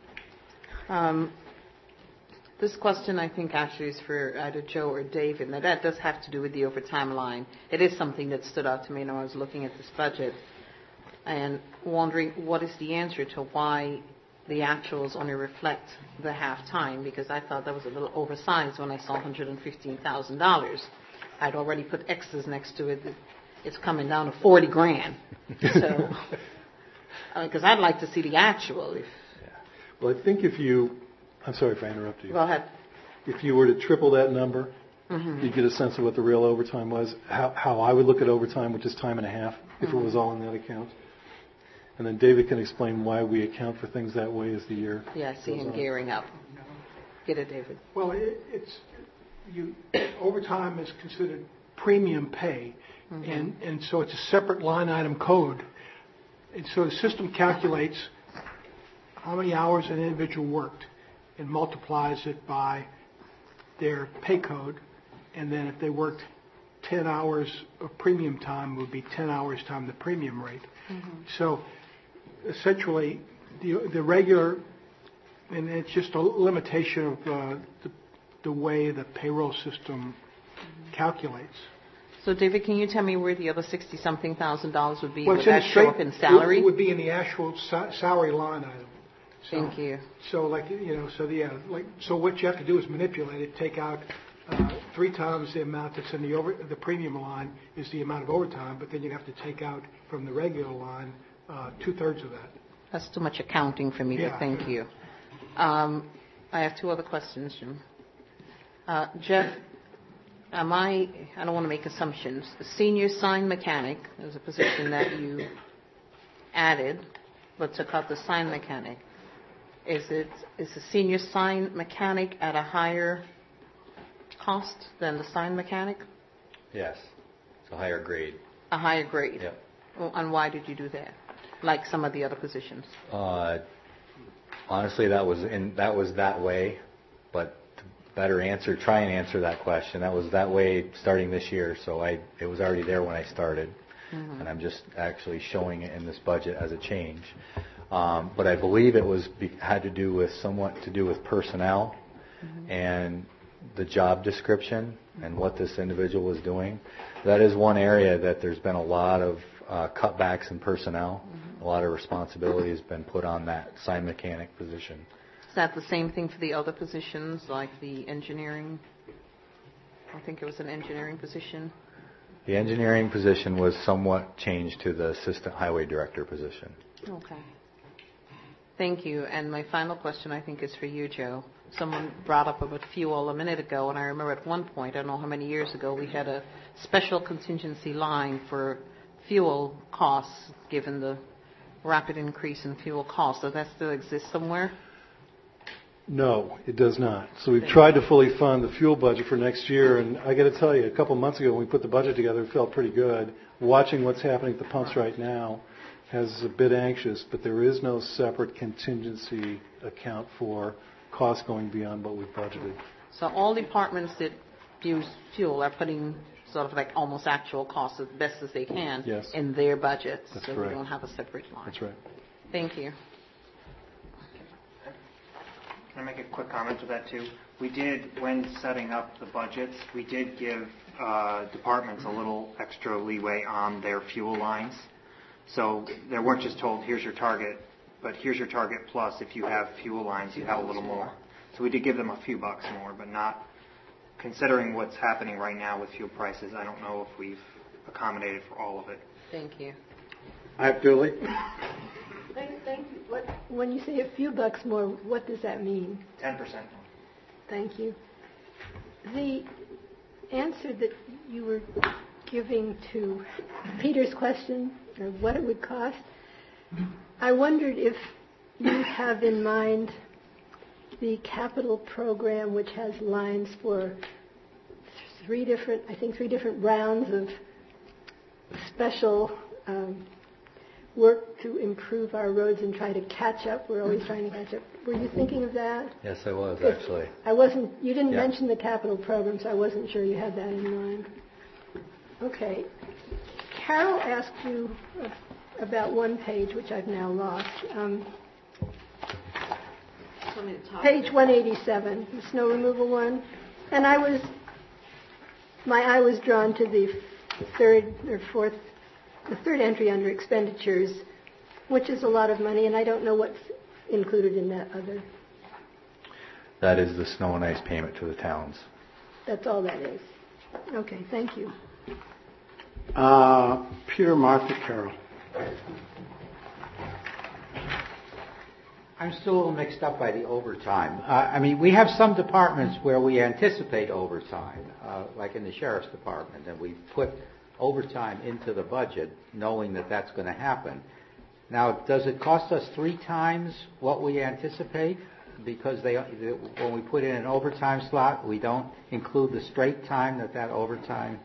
Speaker 8: This question, I think, actually is for either Joe or David. Now, that does have to do with the overtime line. It is something that stood out to me when I was looking at this budget and wondering what is the answer to why the actuals only reflect the half-time, because I thought that was a little oversized when I saw $115,000. I'd already put X's next to it. It's coming down to $40,000. So, because I'd like to see the actual.
Speaker 4: Well, I think if you... I'm sorry if I interrupted you.
Speaker 8: Go ahead.
Speaker 4: If you were to triple that number, you'd get a sense of what the real overtime was, how I would look at overtime, which is time and a half, if it was all in that account. And then David can explain why we account for things that way as the year
Speaker 8: Yeah, I see him gearing up. Get it, David.
Speaker 14: Well, overtime is considered premium pay, and so it's a separate line item code. And so the system calculates how many hours an individual worked and multiplies it by their pay code, and then if they worked 10 hours of premium time, it would be 10 hours times the premium rate. So essentially, the regular, and it's just a limitation of the way the payroll system calculates.
Speaker 8: So, David, can you tell me where the other $60-something thousand would be?
Speaker 14: Well,
Speaker 8: would that show up in salary?
Speaker 14: It would be in the actual salary line item. So,
Speaker 8: Thank you.
Speaker 14: So, so what you have to do is manipulate it. Take out 3 times the amount that's in the premium line is the amount of overtime, but then you have to take out from the regular line 2/3 of that.
Speaker 8: That's too much accounting for me to thank you. I have 2 other questions, Jim. Jeff, I don't want to make assumptions. The senior sign mechanic is a position that you added, but took out the sign mechanic. Is the senior sign mechanic at a higher cost than the sign mechanic?
Speaker 11: Yes. It's a higher grade.
Speaker 8: A higher grade?
Speaker 11: Yep.
Speaker 8: Well, and why did you do that? Like some of the other positions?
Speaker 11: Honestly, that was that way, but to better try and answer that question, that was that way starting this year, so it was already there when I started, and I'm just actually showing it in this budget as a change. But I believe it had to do with personnel and the job description and what this individual was doing. That is one area that there's been a lot of cutbacks in personnel. A lot of responsibility has been put on that sign mechanic position.
Speaker 8: Is that the same thing for the other positions, like the engineering? I think it was an engineering position.
Speaker 11: The engineering position was somewhat changed to the assistant highway director position.
Speaker 8: Okay. Thank you. And my final question, I think, is for you, Joe. Someone brought up about fuel a minute ago, and I remember at one point, I don't know how many years ago, we had a special contingency line for fuel costs, given the rapid increase in fuel costs. Does that still exist somewhere?
Speaker 4: No, it does not. So we've tried to fully fund the fuel budget for next year, and I got to tell you, a couple months ago when we put the budget together, it felt pretty good. Watching what's happening at the pumps right now has us a bit anxious, but there is no separate contingency account for costs going beyond what we've budgeted.
Speaker 8: So all departments that use fuel are putting
Speaker 15: sort of like almost actual costs as best as they can
Speaker 4: Yes.
Speaker 15: in their budgets.
Speaker 4: That's
Speaker 15: so
Speaker 4: correct.
Speaker 15: we don't have a separate line.
Speaker 4: That's right.
Speaker 15: Thank you.
Speaker 5: Can I make a quick comment to that too? We did, when setting up the budgets, we did give departments a little extra leeway on their fuel lines. So they weren't just told, here's your target, but here's your target plus if you have fuel lines, you have a little more. So we did give them a few bucks more, but not considering what's happening right now with fuel prices. I don't know if we've accommodated for all of it.
Speaker 15: Thank you.
Speaker 1: Julie?
Speaker 9: Thank you. When you say a few bucks more, what does that mean?
Speaker 5: 10% more.
Speaker 9: Thank you. The answer that you were giving to Peter's question, or what it would cost, I wondered if you have in mind the capital program, which has lines for three different rounds of special work to improve our roads and try to catch up. We're always trying to catch up. Were you thinking of that?
Speaker 11: Yes, I was actually.
Speaker 9: You didn't
Speaker 11: Yeah.
Speaker 9: mention the capital program, so I wasn't sure you had that in mind. Okay. Carol asked you about one page, which I've now lost. Page 187, the snow removal one. And my eye was drawn to the third entry under expenditures, which is a lot of money, and I don't know what's included in that other.
Speaker 11: That is the snow and ice payment to the towns.
Speaker 9: That's all that is. Okay, thank you.
Speaker 1: Peter, Martha, Carol.
Speaker 7: I'm still a little mixed up by the overtime. I mean, we have some departments where we anticipate overtime, like in the sheriff's department, and we put overtime into the budget knowing that that's going to happen. Now, does it cost us 3 times what we anticipate? Because when we put in an overtime slot, we don't include the straight time that overtime...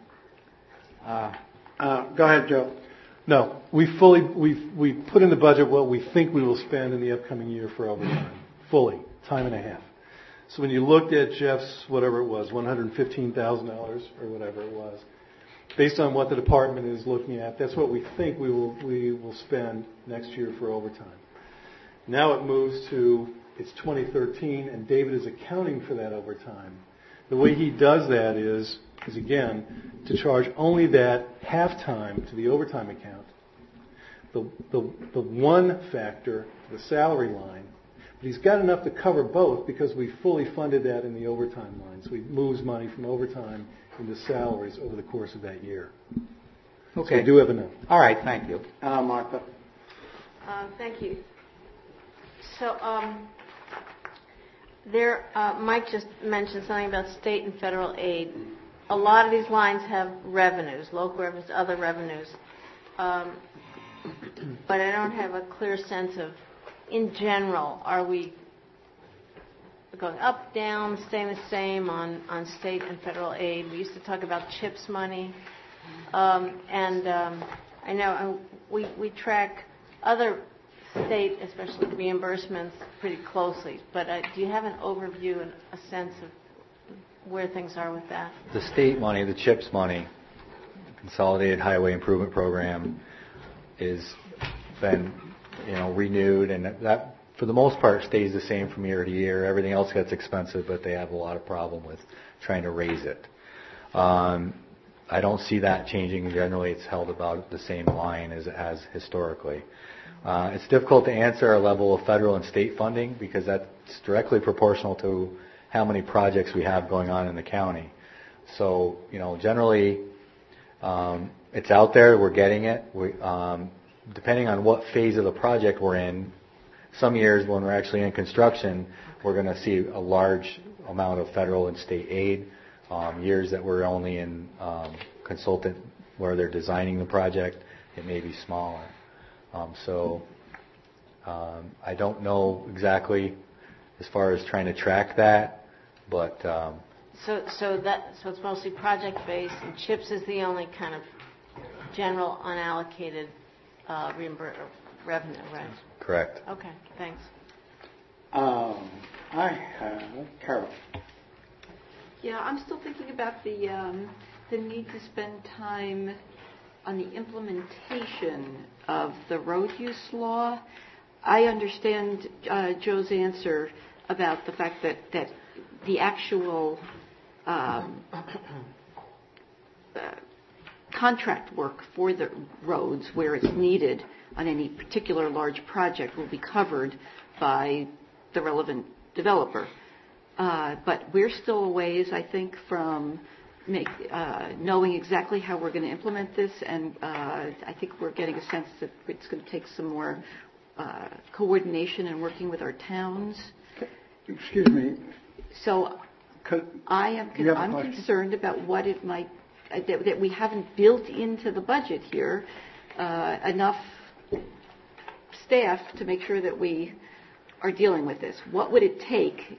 Speaker 1: Go ahead, Joe.
Speaker 4: No, we put in the budget what we think we will spend in the upcoming year for overtime, fully, time and a half. So when you looked at Jeff's, whatever it was, $115,000 or whatever it was, based on what the department is looking at, that's what we think we will spend next year for overtime. Now it moves to, it's 2013, and David is accounting for that overtime. The way he does that is again, to charge only that half-time to the overtime account. The one factor, the salary line, but he's got enough to cover both because we fully funded that in the overtime line. So he moves money from overtime into salaries over the course of that year.
Speaker 7: Okay.
Speaker 4: So we do have enough.
Speaker 7: All right, thank you.
Speaker 1: Martha.
Speaker 10: Thank you. So, Mike just mentioned something about state and federal aid. A lot of these lines have revenues, local revenues, other revenues. But I don't have a clear sense of, in general, are we going up, down, staying the same on state and federal aid? We used to talk about CHIPS money. I know we track other state, especially reimbursements, pretty closely. But do you have an overview and a sense of where things are with that?
Speaker 11: The state money, the CHIPS money, Consolidated Highway Improvement Program, is been renewed, and that for the most part stays the same from year to year. Everything else gets expensive, but they have a lot of problem with trying to raise it. I don't see that changing. Generally, it's held about the same line as it has historically. It's difficult to answer our level of federal and state funding because that's directly proportional to how many projects we have going on in the county. So, generally, it's out there. We're getting it. Depending on what phase of the project we're in, some years when we're actually in construction, we're going to see a large amount of federal and state aid. Years that we're only in consultant where they're designing the project, it may be smaller. I don't know exactly as far as trying to track that, but
Speaker 10: So it's mostly project based, and CHIPS is the only kind of general unallocated revenue, right?
Speaker 11: Correct.
Speaker 10: Okay, thanks.
Speaker 1: I have Carol.
Speaker 2: Yeah, I'm still thinking about the the need to spend time on the implementation of the road use law. I understand Joe's answer about the fact that the actual contract work for the roads where it's needed on any particular large project will be covered by the relevant developer. But we're still a ways, I think, from knowing exactly how we're going to implement this, and I think we're getting a sense that it's going to take some more coordination and working with our towns.
Speaker 1: Excuse me.
Speaker 2: So I'm concerned about what it might, that we haven't built into the budget here enough staff to make sure that we are dealing with this. What would it take?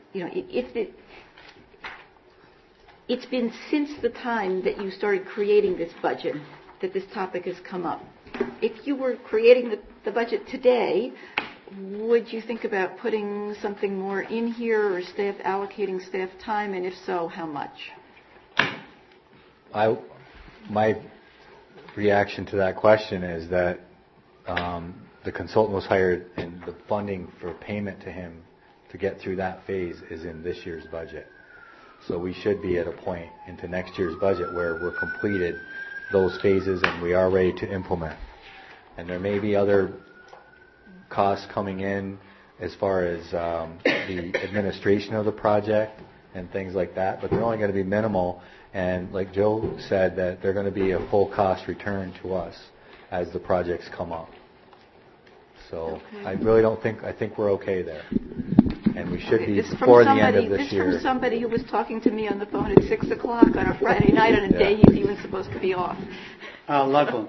Speaker 2: It's been since the time that you started creating this budget that this topic has come up. If you were creating the budget today, would you think about putting something more in here or allocating staff time, and if so, how much?
Speaker 11: My reaction to that question is that the consultant was hired and the funding for payment to him to get through that phase is in this year's budget. So we should be at a point into next year's budget where we're completed those phases and we are ready to implement. And there may be other costs coming in as far as the administration of the project and things like that, but they're only going to be minimal. And like Joe said, that they're going to be a full cost return to us as the projects come up. So I really don't think, I think we're okay there. And we should be before the end of this year.
Speaker 2: This from somebody who was talking to me on the phone at 6 o'clock on a Friday night on a day he's even supposed to be off.
Speaker 1: Loveland.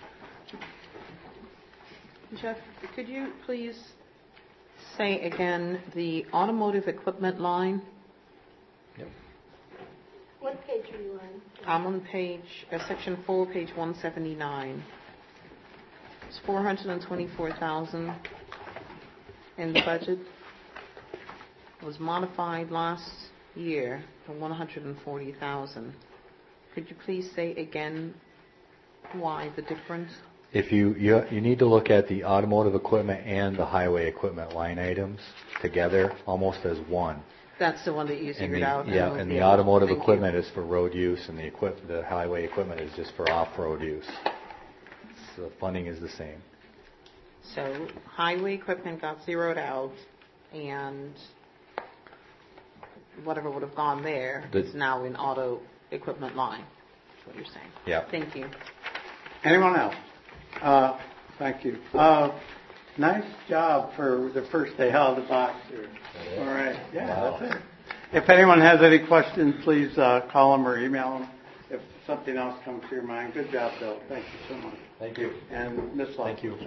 Speaker 15: Jeff, could you please say again the automotive equipment line?
Speaker 11: Yep.
Speaker 9: What page are you on?
Speaker 15: I'm on section 4, page 179. It's $424,000 in the budget. It was modified last year to $140,000. Could you please say again why the difference?
Speaker 11: If you need to look at the automotive equipment and the highway equipment line items together almost as one.
Speaker 15: That's the one that you figured out.
Speaker 11: Yeah, and the automotive equipment is for road use, and the highway equipment is just for off-road use. So the funding is the same.
Speaker 15: So highway equipment got zeroed out, and whatever would have gone there is now in auto equipment line. That's what you're saying.
Speaker 11: Yeah.
Speaker 15: Thank you.
Speaker 1: Anyone else? Thank you. Nice job for the first day out of the box here. All right. Yeah, wow. That's it. If anyone has any questions, please call them or email them. If something else comes to your mind, good job, Bill. Thank you so much.
Speaker 11: Thank you.
Speaker 1: And Ms. Love.
Speaker 11: Thank you.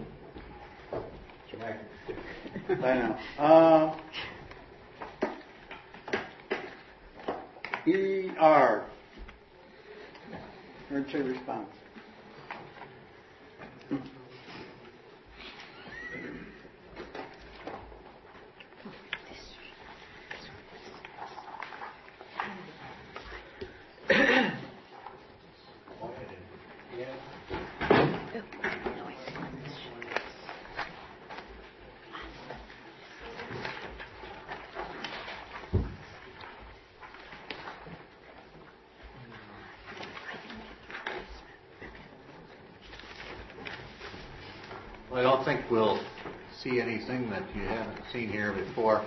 Speaker 1: Bye now. ER. Emergency response.
Speaker 3: I don't think we'll see anything that you haven't seen here before.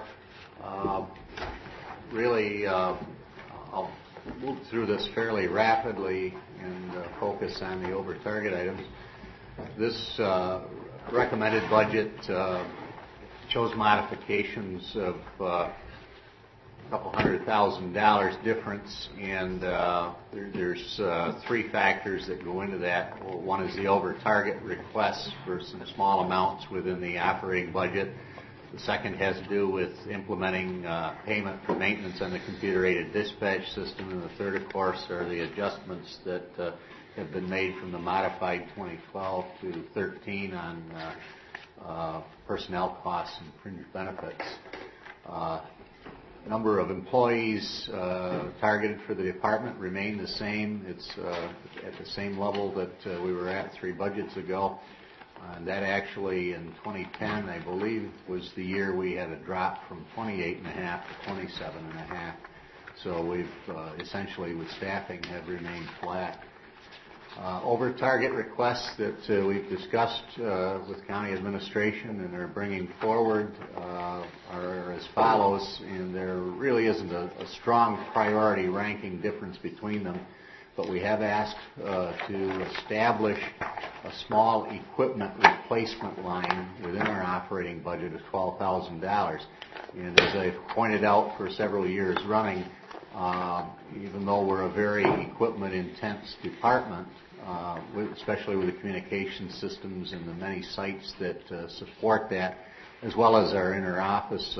Speaker 3: Really, I'll move through this fairly rapidly and focus on the over-target items. This recommended budget shows modifications of a couple $100,000 difference, and there's three factors that go into that. Well, one is the over-target requests for some small amounts within the operating budget. The second has to do with implementing payment for maintenance on the computer-aided dispatch system, and the third, of course, are the adjustments that have been made from the modified 2012 to 13 on personnel costs and fringe benefits. number of employees targeted for the department remain the same. It's at the same level that we were at 3 budgets ago. And that actually in 2010, I believe, was the year we had a drop from 28.5 to 27.5. So we've essentially, with staffing, have remained flat. Over target requests that we've discussed with county administration and are bringing forward are as follows, and there really isn't a strong priority ranking difference between them, but we have asked to establish a small equipment replacement line within our operating budget of $12,000. And as I've pointed out for several years running, even though we're a very equipment-intense department, especially with the communication systems and the many sites that support that, as well as our inter-office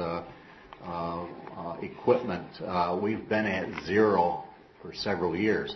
Speaker 3: equipment, we've been at zero for several years.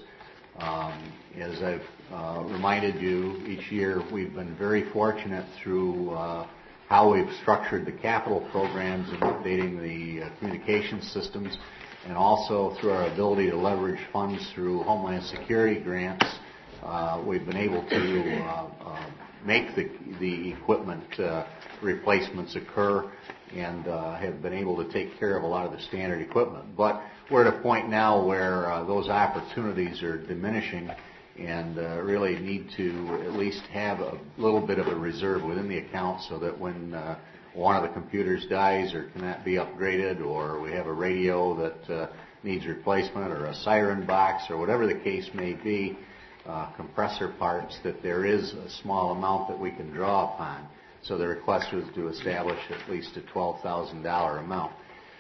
Speaker 3: As I've reminded you, each year we've been very fortunate through how we've structured the capital programs and updating the communication systems, and also through our ability to leverage funds through Homeland Security grants. We've been able to make the equipment replacements occur and have been able to take care of a lot of the standard equipment. But we're at a point now where those opportunities are diminishing and really need to at least have a little bit of a reserve within the account so that when one of the computers dies or cannot be upgraded, or we have a radio that needs replacement, or a siren box, or whatever the case may be, compressor parts, that there is a small amount that we can draw upon. So the request was to establish at least a $12,000 amount.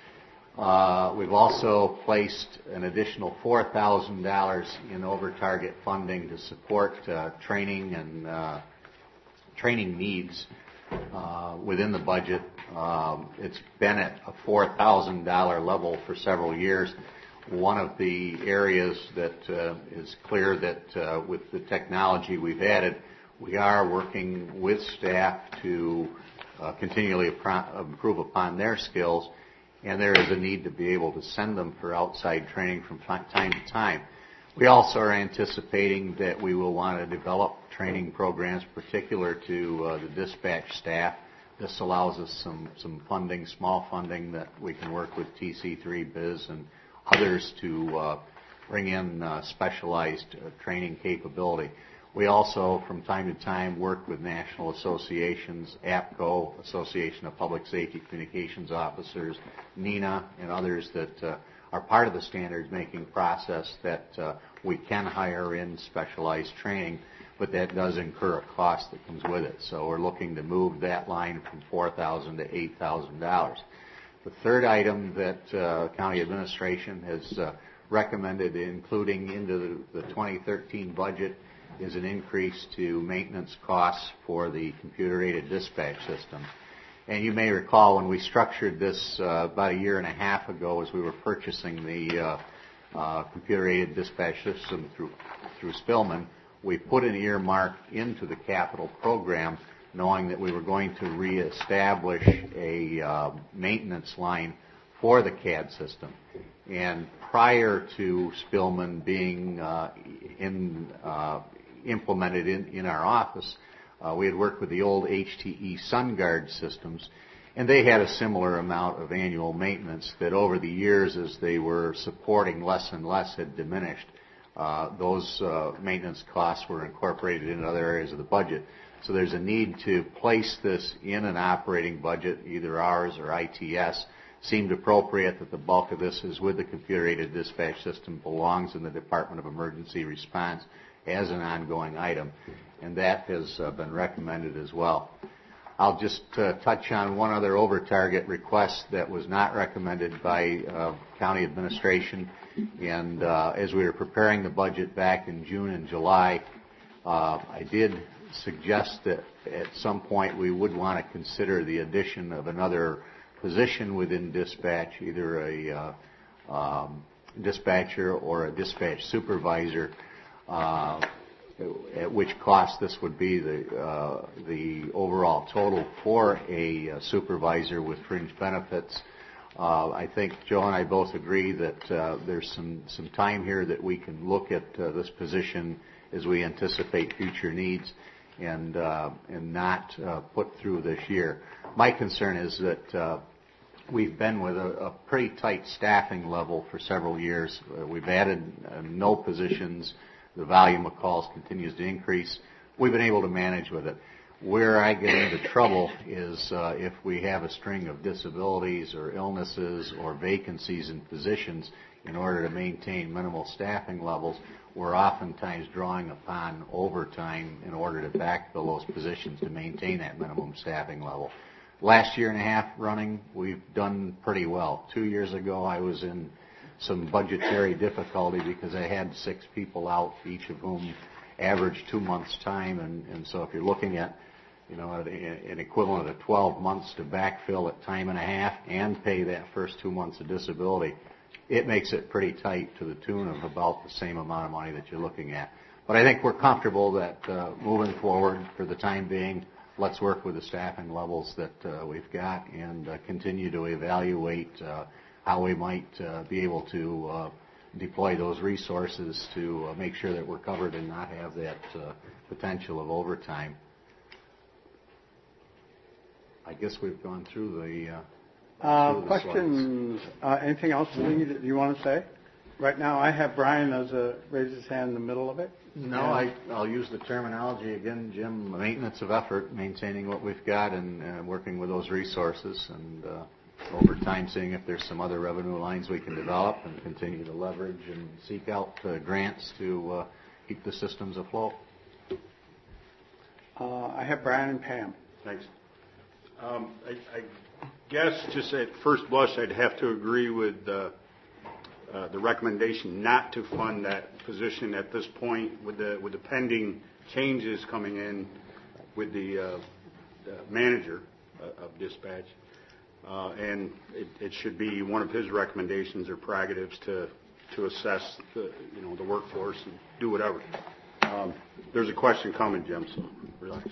Speaker 3: We've also placed an additional $4,000 in over-target funding to support training and training needs within the budget. It's been at a $4,000 level for several years. One of the areas that is clear that with the technology we've added, we are working with staff to continually improve upon their skills, and there is a need to be able to send them for outside training from time to time. We also are anticipating that we will want to develop training programs particular to the dispatch staff. This allows us some funding, small funding, that we can work with TC3 Biz and others to bring in specialized training capability. We also, from time to time, work with national associations, APCO, Association of Public Safety Communications Officers, NENA, and others that are part of the standards-making process that we can hire in specialized training, but that does incur a cost that comes with it. So we're looking to move that line from $4,000 to $8,000. The third item that county administration has recommended including into the 2013 budget is an increase to maintenance costs for the computer-aided dispatch system. And you may recall when we structured this about a year and a half ago as we were purchasing the computer-aided dispatch system through Spillman, we put an earmark into the capital program knowing that we were going to reestablish a maintenance line for the CAD system. And prior to Spillman being implemented in our office, we had worked with the old HTE SunGuard systems, and they had a similar amount of annual maintenance that over the years, as they were supporting less and less, had diminished. Those maintenance costs were incorporated in other areas of the budget. So there's a need to place this in an operating budget, either ours or ITS. Seemed appropriate that the bulk of this is with the computer-aided dispatch system, belongs in the Department of Emergency Response as an ongoing item, and that has been recommended as well. I'll just touch on one other over-target request that was not recommended by county administration, and as we were preparing the budget back in June and July, I did suggest that at some point we would want to consider the addition of another position within dispatch, either a dispatcher or a dispatch supervisor, at which cost this would be the overall total for a supervisor with fringe benefits. I think Joe and I both agree that there's some time here that we can look at this position as we anticipate future needs and not put through this year. My concern is that we've been with a pretty tight staffing level for several years. We've added no positions. The volume of calls continues to increase. We've been able to manage with it. Where I get into trouble is if we have a string of disabilities or illnesses or vacancies in positions in order to maintain minimal staffing levels, we're oftentimes drawing upon overtime in order to backfill those positions to maintain that minimum staffing level. Last year and a half running, we've done pretty well. 2 years ago, I was in some budgetary difficulty because I had 6 people out, each of whom averaged 2 months' time, and so if you're looking at an equivalent of 12 months to backfill at time and a half and pay that first 2 months of disability, it makes it pretty tight to the tune of about the same amount of money that you're looking at. But I think we're comfortable that moving forward for the time being, let's work with the staffing levels that we've got and continue to evaluate how we might be able to deploy those resources to make sure that we're covered and not have that potential of overtime. I guess we've gone through the
Speaker 1: questions. Anything else, Lee, that you want to say? Right now, I have Brian raise his hand in the middle of it.
Speaker 3: No, I'll use the terminology again, Jim. Maintenance of effort, maintaining what we've got, and working with those resources, and over time, seeing if there's some other revenue lines we can develop and continue to leverage and seek out grants to keep the systems afloat.
Speaker 1: I have Brian and Pam.
Speaker 12: Thanks. I guess just at first blush, I'd have to agree with the recommendation not to fund that position at this point with the pending changes coming in with the manager of dispatch. And it should be one of his recommendations or prerogatives to assess the workforce and do whatever. There's a question coming, Jim, so relax.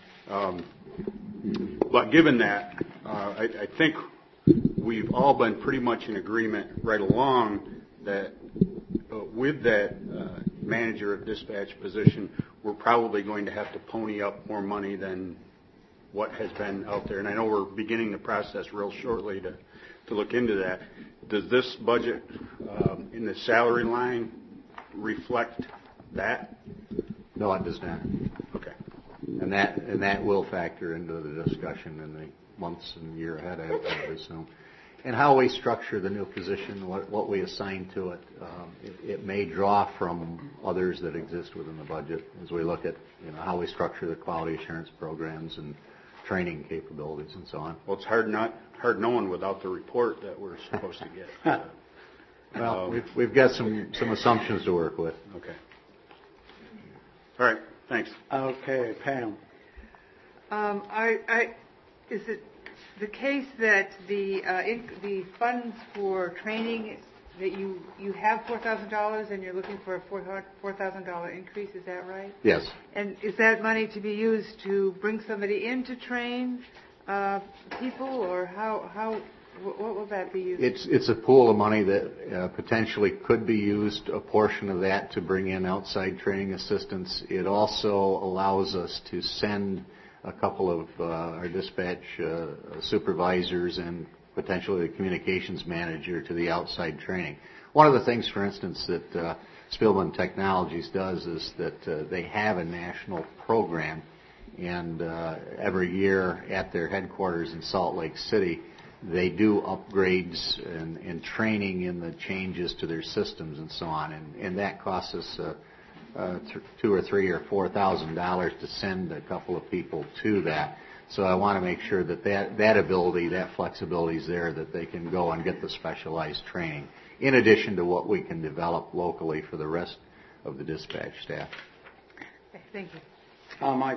Speaker 12: But given that, I think we've all been pretty much in agreement right along that with that manager of dispatch position, we're probably going to have to pony up more money than what has been out there. And I know we're beginning the process real shortly to look into that. Does this budget in the salary line reflect that?
Speaker 3: No, it does not.
Speaker 12: Okay.
Speaker 3: And that will factor into the discussion in the months and year ahead, I would assume. And how we structure the new position, what we assign to it, it may draw from others that exist within the budget as we look at how we structure the quality assurance programs and training capabilities and so on.
Speaker 12: Well, it's hard knowing without the report that we're supposed to get.
Speaker 3: Well, we've got some assumptions to work with.
Speaker 12: Okay. All right. Thanks.
Speaker 1: Okay, Pam.
Speaker 13: Is it the case that the funds for training that you have $4,000 and you're looking for a $4,000 increase? Is that right?
Speaker 3: Yes.
Speaker 13: And is that money to be used to bring somebody in to train people, or what will that be used?
Speaker 3: It's a pool of money that potentially could be used, a portion of that, to bring in outside training assistance. It also allows us to send a couple of our dispatch supervisors and potentially the communications manager to the outside training. One of the things, for instance, that Spielman Technologies does is that they have a national program, and every year at their headquarters in Salt Lake City, they do upgrades and training in the changes to their systems and so on, and that costs us $2,000 or $3,000 or $4,000 to send a couple of people to that. So I want to make sure that ability, that flexibility is there, that they can go and get the specialized training, in addition to what we can develop locally for the rest of the dispatch staff.
Speaker 13: Okay, thank you.
Speaker 1: Mike.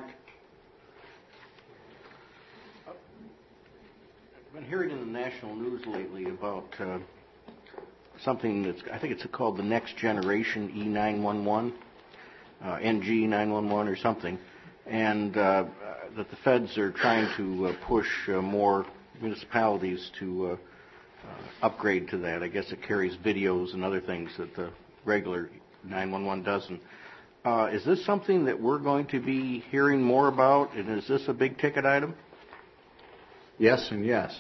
Speaker 3: I've been hearing in the national news lately about something that's, I think it's called the Next Generation E911, NG 911 or something, and that the feds are trying to push more municipalities to upgrade to that. I guess it carries videos and other things that the regular 911 doesn't. Is this something that we're going to be hearing more about, and is this a big ticket item?
Speaker 16: Yes and yes.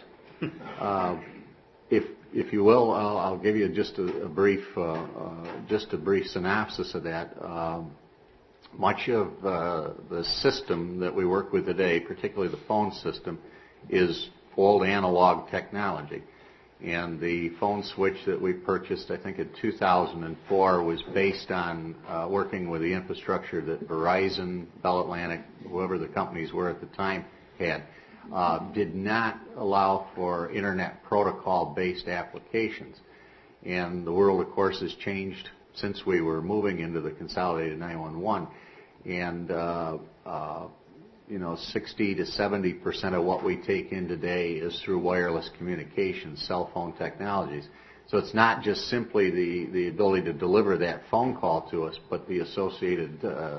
Speaker 16: If you will, I'll give you just a brief synopsis of that. Much of the system that we work with today, particularly the phone system, is old analog technology. And the phone switch that we purchased, I think in 2004, was based on working with the infrastructure that Verizon, Bell Atlantic, whoever the companies were at the time, had. Did not allow for Internet protocol-based applications. And the world, of course, has changed since we were moving into the consolidated 911. And 60 to 70% of what we take in today is through wireless communications, cell phone technologies. So it's not just simply the ability to deliver that phone call to us, but the associated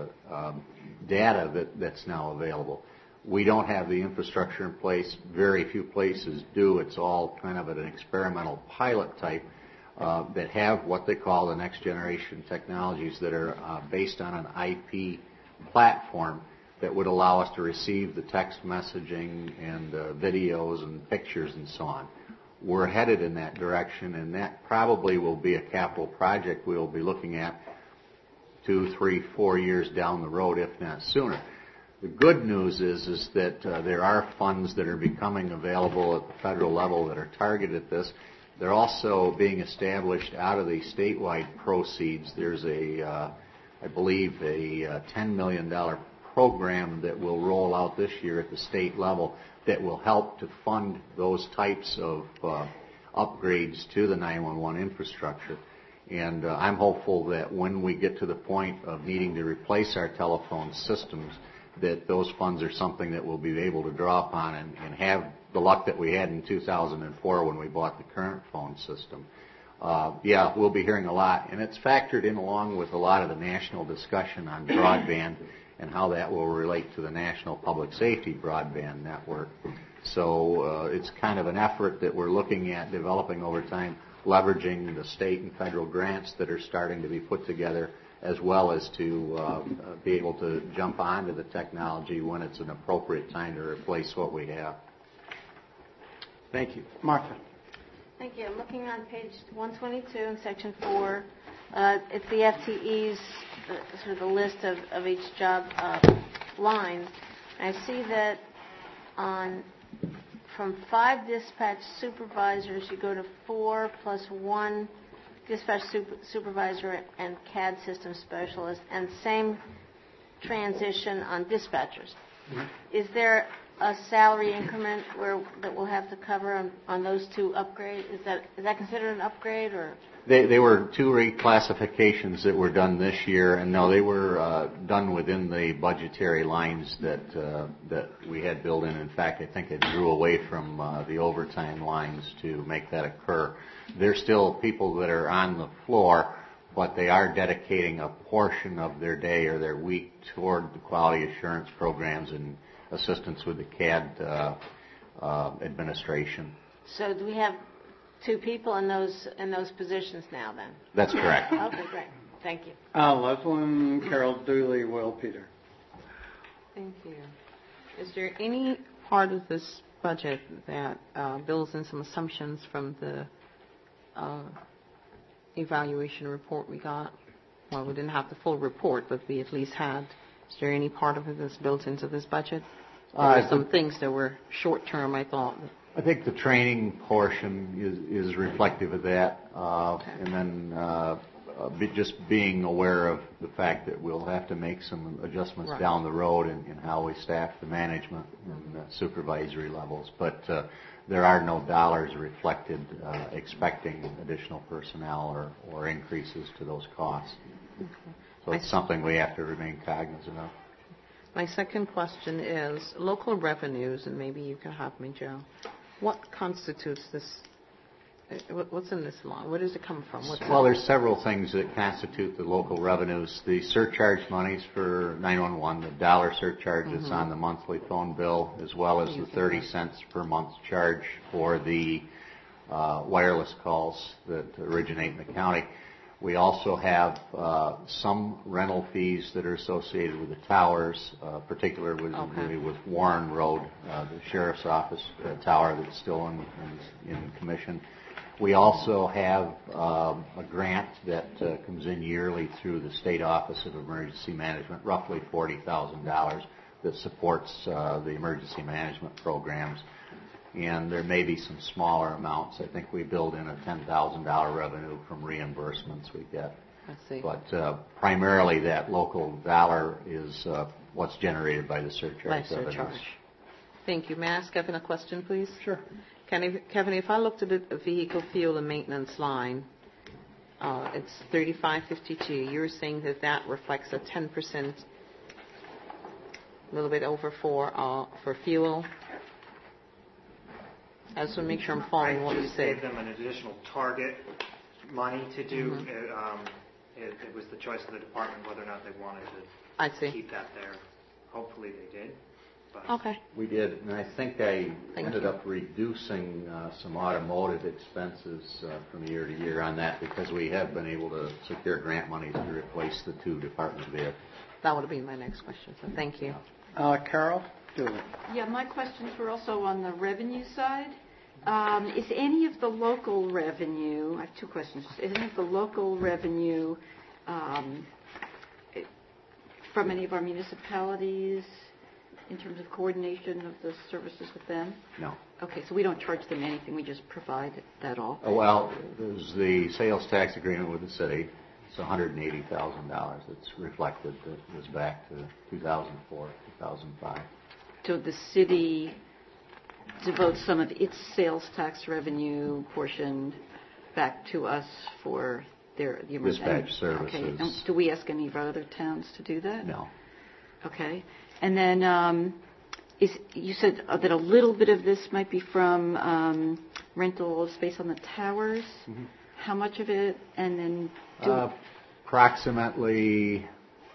Speaker 16: data that's now available. We don't have the infrastructure in place. Very few places do. It's all kind of an experimental pilot type that have what they call the next generation technologies that are based on an IP platform that would allow us to receive the text messaging and videos and pictures and so on. We're headed in that direction, and that probably will be a capital project we'll be looking at 2, 3, 4 years down the road, if not sooner. The good news is that there are funds that are becoming available at the federal level that are targeted at this. They're also being established out of the statewide proceeds. There's I believe, a $10 million program that will roll out this year at the state level that will help to fund those types of upgrades to the 911 infrastructure. And I'm hopeful that when we get to the point of needing to replace our telephone systems, that those funds are something that we'll be able to draw upon and have the luck that we had in 2004 when we bought the current phone system. We'll be hearing a lot, and it's factored in along with a lot of the national discussion on broadband and how that will relate to the National Public Safety Broadband Network. So it's kind of an effort that we're looking at developing over time, leveraging the state and federal grants that are starting to be put together, as well as to be able to jump onto the technology when it's an appropriate time to replace what we have.
Speaker 1: Thank you. Martha.
Speaker 10: Thank you. I'm looking on page 122 in section 4. It's the FTEs, sort of the list of each job line. I see that from 5 dispatch supervisors, you go to 4 plus 1 dispatch supervisor and CAD system specialist, and same transition on dispatchers. Mm-hmm. Is there a salary increment that we'll have to cover on those 2 upgrades? Is that considered an upgrade, or?
Speaker 16: They were 2 reclassifications that were done this year, and no, they were done within the budgetary lines that we had built in. In fact, I think it drew away from the overtime lines to make that occur. There's still people that are on the floor, but they are dedicating a portion of their day or their week toward the quality assurance programs and assistance with the CAD administration.
Speaker 10: So do we have 2 people in those positions now then?
Speaker 16: That's correct.
Speaker 10: Okay, great. Thank you.
Speaker 1: Leslin, Carol Dooley, Will Peter.
Speaker 15: Thank you. Is there any part of this budget that builds in some assumptions from the evaluation report we got? Well, we didn't have the full report, but we at least had. Is there any part of it that's built into this budget? Some things that were short-term, I thought.
Speaker 16: I think the training portion is reflective of that. Okay. And then just being aware of the fact that we'll have to make some adjustments down the road in how we staff the management and supervisory levels. But there are no dollars reflected expecting additional personnel or increases to those costs. Okay. So it's something we have to remain cognizant of.
Speaker 15: My second question is local revenues, and maybe you can help me, Joe. What constitutes this? What's in this line? Where does it come from?
Speaker 16: Well, there's several things that constitute the local revenues. The surcharge monies for 911, the dollar surcharge that's on the monthly phone bill, as well as the 30 cents per month charge for the wireless calls that originate in the county. We also have some rental fees that are associated with the towers, particularly with Warren Road, the sheriff's office tower that's still in commission. We also have a grant that comes in yearly through the State Office of Emergency Management, roughly $40,000, that supports the emergency management programs. And there may be some smaller amounts. I think we build in a $10,000 revenue from reimbursements we get.
Speaker 15: I see.
Speaker 16: But primarily that local dollar is what's generated by the surcharge revenues.
Speaker 15: Thank you. May I ask Kevin a question, please?
Speaker 1: Sure.
Speaker 15: Kevin, if I looked at the vehicle fuel and maintenance line, it's 3552. You're saying that reflects a 10%, a little bit over for fuel. I just want to make sure I'm following what you said.
Speaker 5: Gave them an additional target money to do. It was the choice of the department whether or not they wanted to keep that there. Hopefully they did.
Speaker 15: Okay.
Speaker 16: We did, and I think I ended up reducing some automotive expenses from year to year on that because we have been able to secure grant money to replace the 2 department vehicles.
Speaker 15: That would have been my next question, so thank you.
Speaker 1: Carol? Julie?
Speaker 2: Yeah, my questions were also on the revenue side. Is any of the local revenue, I have 2 questions, is any of the local revenue from any of our municipalities in terms of coordination of the services with them?
Speaker 16: No.
Speaker 2: Okay, so we don't charge them anything, we just provide that all?
Speaker 16: Well, there's the sales tax agreement with the city. It's $180,000. It's reflected that was back to 2004, 2005.
Speaker 2: So the city devotes some of its sales tax revenue portion back to us for the emergency
Speaker 16: dispatch services.
Speaker 2: Okay. And do we ask any of our other towns to do that?
Speaker 16: No.
Speaker 2: Okay. And then you said that a little bit of this might be from rental of space on the towers. Mm-hmm. How much of it? And then
Speaker 16: approximately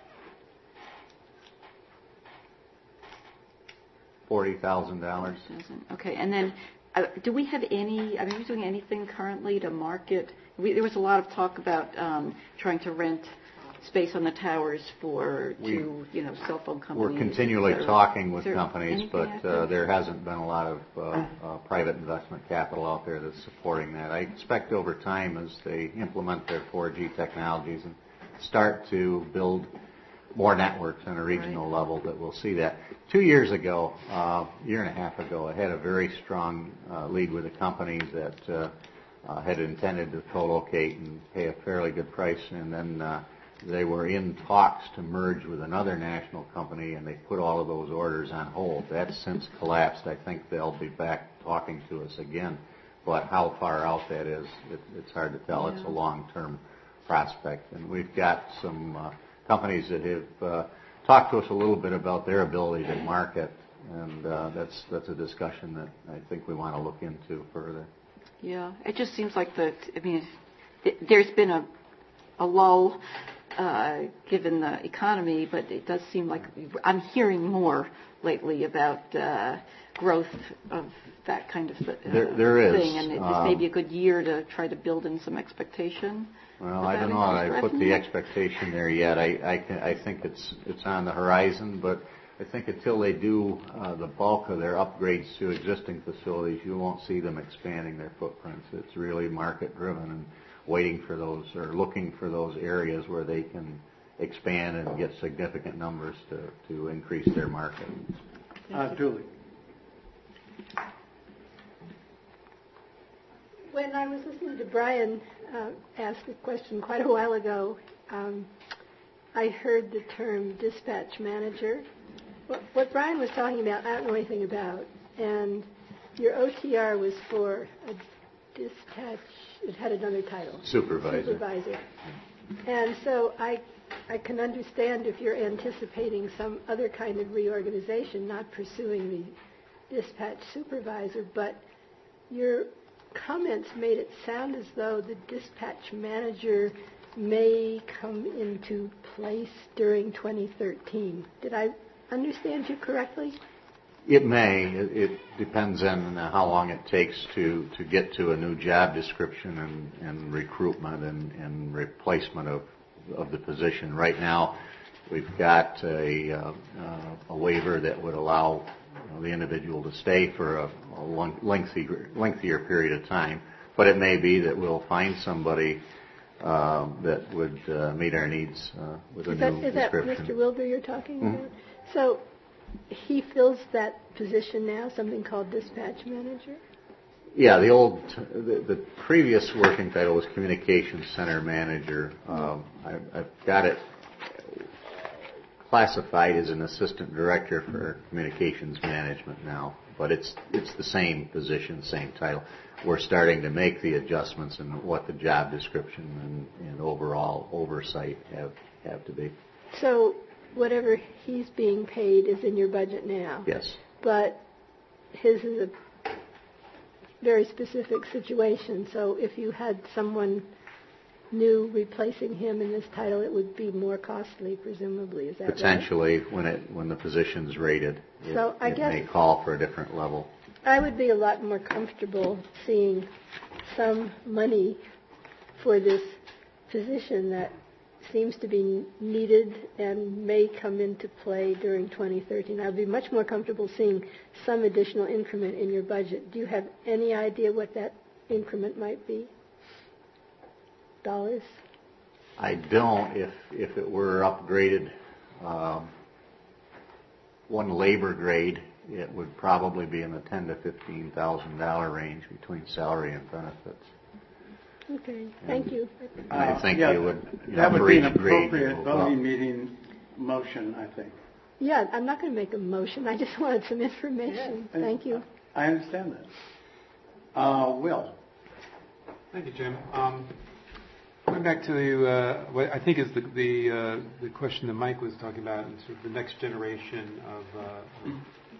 Speaker 16: $40,000.
Speaker 2: Okay. And then do we have any, are we doing anything currently to market? There was a lot of talk about trying to rent space on the towers to cell phone companies.
Speaker 16: We're continually talking with companies, but there hasn't been a lot of private investment capital out there that's supporting that. I expect over time, as they implement their 4G technologies and start to build more networks on a regional level, that we'll see that. 2 years ago, year and a half ago, I had a very strong lead with a company that had intended to co-locate and pay a fairly good price, and then they were in talks to merge with another national company, and they put all of those orders on hold. That's since collapsed. I think they'll be back talking to us again. But how far out that is, it's hard to tell. Yeah. It's a long-term prospect. And we've got some companies that have talked to us a little bit about their ability to market, and that's a discussion that I think we want to look into further.
Speaker 2: Yeah, it just seems like there's been a lull given the economy, but it does seem like I'm hearing more lately about growth of that kind of
Speaker 16: there
Speaker 2: thing,
Speaker 16: is.
Speaker 2: And this may be a good year to try to build in some expectation.
Speaker 16: Well, I don't know. I put the expectation there yet. I think it's on the horizon, but I think until they do the bulk of their upgrades to existing facilities, you won't see them expanding their footprints. It's really market driven and waiting for those or looking for those areas where they can expand and get significant numbers to increase their market.
Speaker 1: Julie.
Speaker 9: When I was listening to Brian ask a question quite a while ago, I heard the term dispatch manager. What Brian was talking about, I don't know anything about. And your OTR was for a dispatch, it had another title.
Speaker 16: Supervisor.
Speaker 9: And so I can understand if you're anticipating some other kind of reorganization, not pursuing the dispatch supervisor, but your comments made it sound as though the dispatch manager may come into place during 2013. Did I understand you correctly?
Speaker 16: It may. It depends on how long it takes to get to a new job description and recruitment and replacement of the position. Right now, we've got a waiver that would allow the individual to stay for a lengthier period of time. But it may be that we'll find somebody that would meet our needs with a new description.
Speaker 9: Is that Mr. Wilbur you're talking about? So he fills that position now, something called dispatch manager?
Speaker 16: Yeah, the previous working title was communications center manager. I've got it classified as an assistant director for communications management now, but it's the same position, same title. We're starting to make the adjustments in what the job description and overall oversight have to be.
Speaker 9: So whatever he's being paid is in your budget now?
Speaker 16: Yes.
Speaker 9: But his is a very specific situation, so if you had someone new replacing him in this title, it would be more costly, presumably. Is that
Speaker 16: potentially right? when the position's rated, it may call for a different level.
Speaker 9: I would be a lot more comfortable seeing some money for this position that seems to be needed and may come into play during 2013. I'd be much more comfortable seeing some additional increment in your budget. Do you have any idea what that increment might be? Dollars?
Speaker 16: I don't. If it were upgraded one labor grade, it would probably be in the $10,000 to $15,000 range between salary and benefits.
Speaker 9: Okay, thank you.
Speaker 16: I think you would.
Speaker 1: That would be an appropriate voting meeting motion, I think.
Speaker 9: Yeah, I'm not going to make a motion. I just wanted some information.
Speaker 1: Yeah,
Speaker 9: thank you.
Speaker 1: I understand that. Will.
Speaker 17: Thank you, Jim. Going back to what I think is the question that Mike was talking about, and sort of the next generation of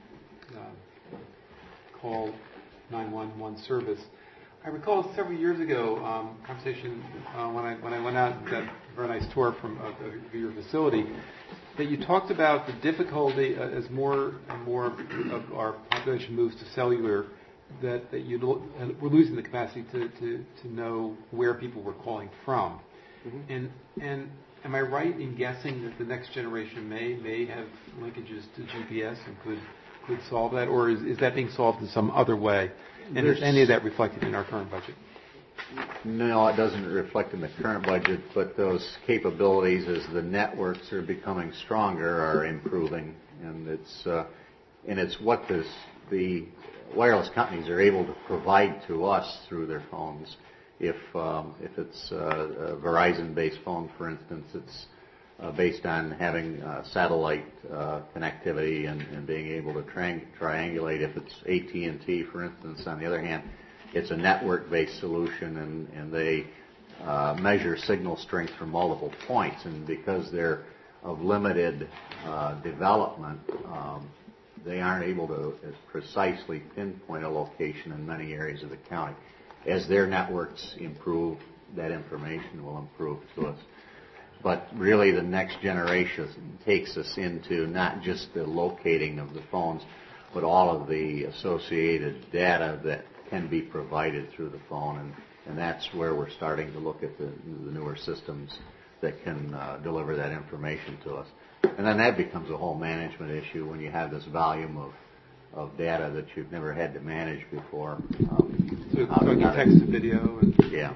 Speaker 17: call 911 service. I recall several years ago, conversation when I went out and got a very nice tour of your facility, that you talked about the difficulty as more and more of our population moves to cellular, that we're losing the capacity to know where people were calling from. Mm-hmm. And am I right in guessing that the next generation may have linkages to GPS and could solve that, or is that being solved in some other way? And is any of that reflected in our current budget?
Speaker 16: No, it doesn't reflect in the current budget, but those capabilities, as the networks are becoming stronger, are improving, and it's what the wireless companies are able to provide to us through their phones. If it's a Verizon-based phone, for instance, it's based on having satellite connectivity and being able to triangulate. If it's AT&T, for instance, on the other hand, it's a network-based solution, and they measure signal strength from multiple points. And because they're of limited development, they aren't able to precisely pinpoint a location in many areas of the county. As their networks improve, that information will improve to us. But really the next generation takes us into not just the locating of the phones, but all of the associated data that can be provided through the phone. And that's where we're starting to look at the newer systems that can deliver that information to us. And then that becomes a whole management issue when you have this volume of data that you've never had to manage before.
Speaker 17: So talking text to video?
Speaker 16: Yeah.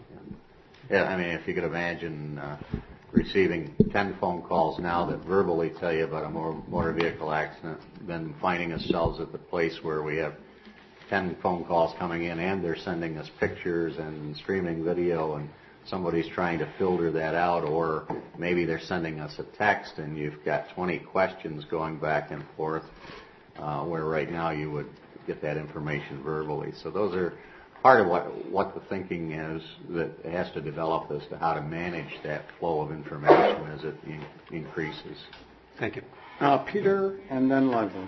Speaker 16: I mean, if you could imagine receiving 10 phone calls now that verbally tell you about a motor vehicle accident, then finding ourselves at the place where we have 10 phone calls coming in and they're sending us pictures and streaming video, and somebody's trying to filter that out, or maybe they're sending us a text and you've got 20 questions going back and forth, where right now you would get that information verbally. So those are part of what the thinking is that has to develop as to how to manage that flow of information as it increases.
Speaker 17: Thank you.
Speaker 1: Peter, and then Leslie.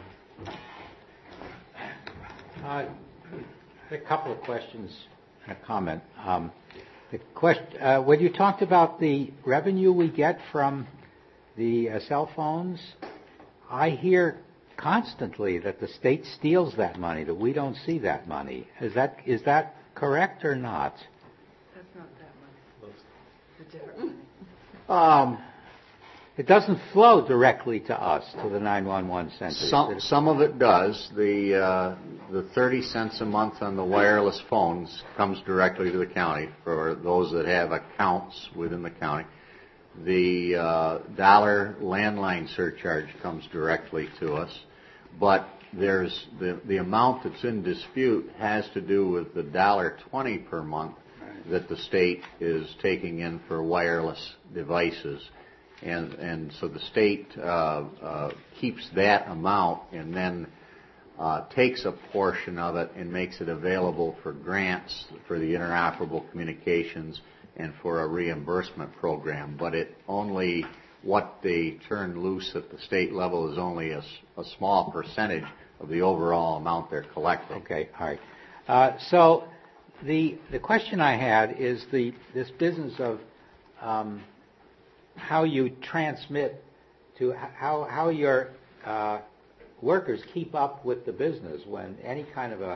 Speaker 7: I had a couple of questions and a comment. The question, when you talked about the revenue we get from the cell phones, I hear constantly that the state steals that money, that we don't see that money. Is that correct or not?
Speaker 13: That's not that much. It's a different money.
Speaker 7: It doesn't flow directly to us, to the 911 center.
Speaker 16: Some of it does. The 30 cents a month on the wireless phones comes directly to the county for those that have accounts within the county. The dollar landline surcharge comes directly to us, but there's the amount that's in dispute has to do with the $1.20 per month that the state is taking in for wireless devices. And so the state keeps that amount and then takes a portion of it and makes it available for grants for the interoperable communications and for a reimbursement program. But what they turn loose at the state level is only a small percentage of the overall amount they're collecting.
Speaker 7: Okay, all right. So the question I had is this business of how you transmit to how your workers keep up with the business when any kind of a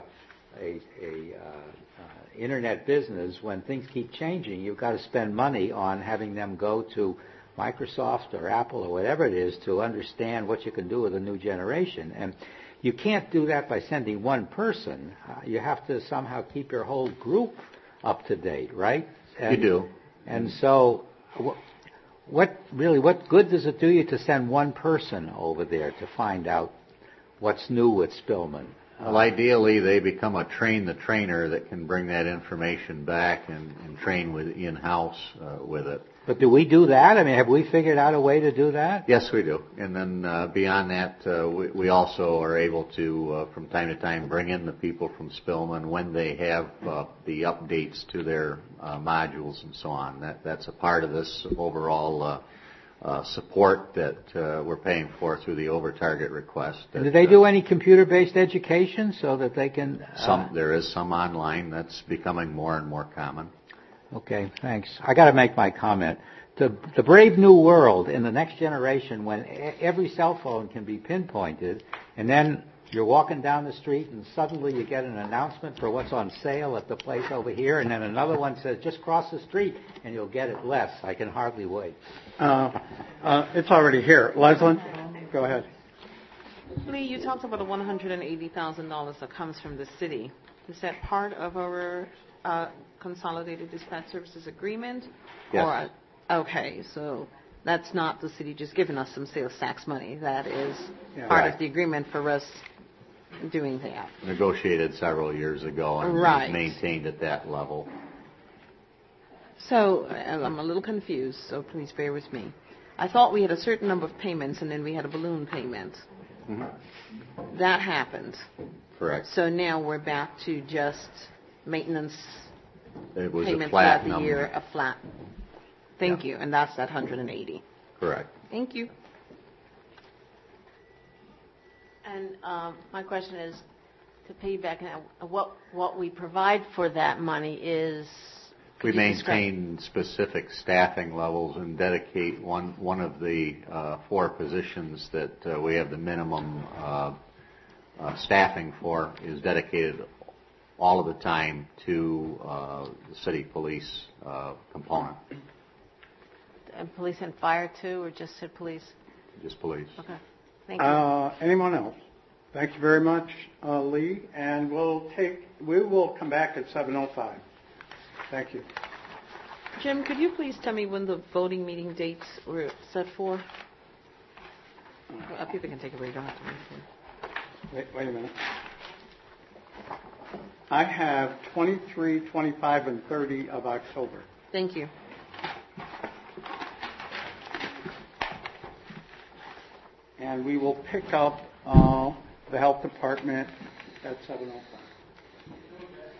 Speaker 7: internet business, when things keep changing, you've got to spend money on having them go to Microsoft or Apple or whatever it is to understand what you can do with a new generation. And you can't do that by sending one person. You have to somehow keep your whole group up to date, right?
Speaker 16: You do.
Speaker 7: And so what good does it do you to send one person over there to find out what's new with Spillman?
Speaker 16: Well, ideally, they become a train-the-trainer that can bring that information back and train in-house with it.
Speaker 7: But do we do that? I mean, have we figured out a way to do that?
Speaker 16: Yes, we do. And then beyond that, we also are able to, from time to time, bring in the people from Spillman when they have the updates to their modules and so on. That's a part of this overall support that we're paying for through the over-target request.
Speaker 7: Do they do any computer-based education so that they can...
Speaker 16: There is some online. That's becoming more and more common.
Speaker 7: Okay, thanks. I got to make my comment. The brave new world in the next generation when every cell phone can be pinpointed, and then you're walking down the street and suddenly you get an announcement for what's on sale at the place over here, and then another one says, just cross the street and you'll get it less. I can hardly wait.
Speaker 1: It's already here. Leslie, go ahead.
Speaker 15: Lee, you talked about the $180,000 that comes from the city. Is that part of our Consolidated Dispatch Services Agreement?
Speaker 16: Yes.
Speaker 15: Okay, so that's not the city just giving us some sales tax money. That is part of the agreement for us doing that.
Speaker 16: Negotiated several years ago and maintained at that level.
Speaker 15: So I'm a little confused, so please bear with me. I thought we had a certain number of payments and then we had a balloon payment. Mm-hmm. That happened.
Speaker 16: Correct.
Speaker 15: So now we're back to just maintenance payments
Speaker 16: throughout
Speaker 15: the year, a flat. Thank you, and that's that 180.
Speaker 16: Correct.
Speaker 15: Thank you.
Speaker 10: And my question is, to piggyback on what we provide for that money is...
Speaker 16: We maintain specific staffing levels and dedicate one of the 4 positions that we have the minimum staffing for is dedicated all of the time to the city police component.
Speaker 10: And police and fire too, or just said police?
Speaker 16: Just police.
Speaker 10: Okay. Thank you.
Speaker 1: Anyone else? Thank you very much, Lee. And we will come back at 7:05. Thank you.
Speaker 15: Jim, could you please tell me when the voting meeting dates were set for? People can take a break. Don't have to
Speaker 1: wait a minute. I have 23, 25, and 30 of October.
Speaker 15: Thank you.
Speaker 1: And we will pick up the health department at 7:05.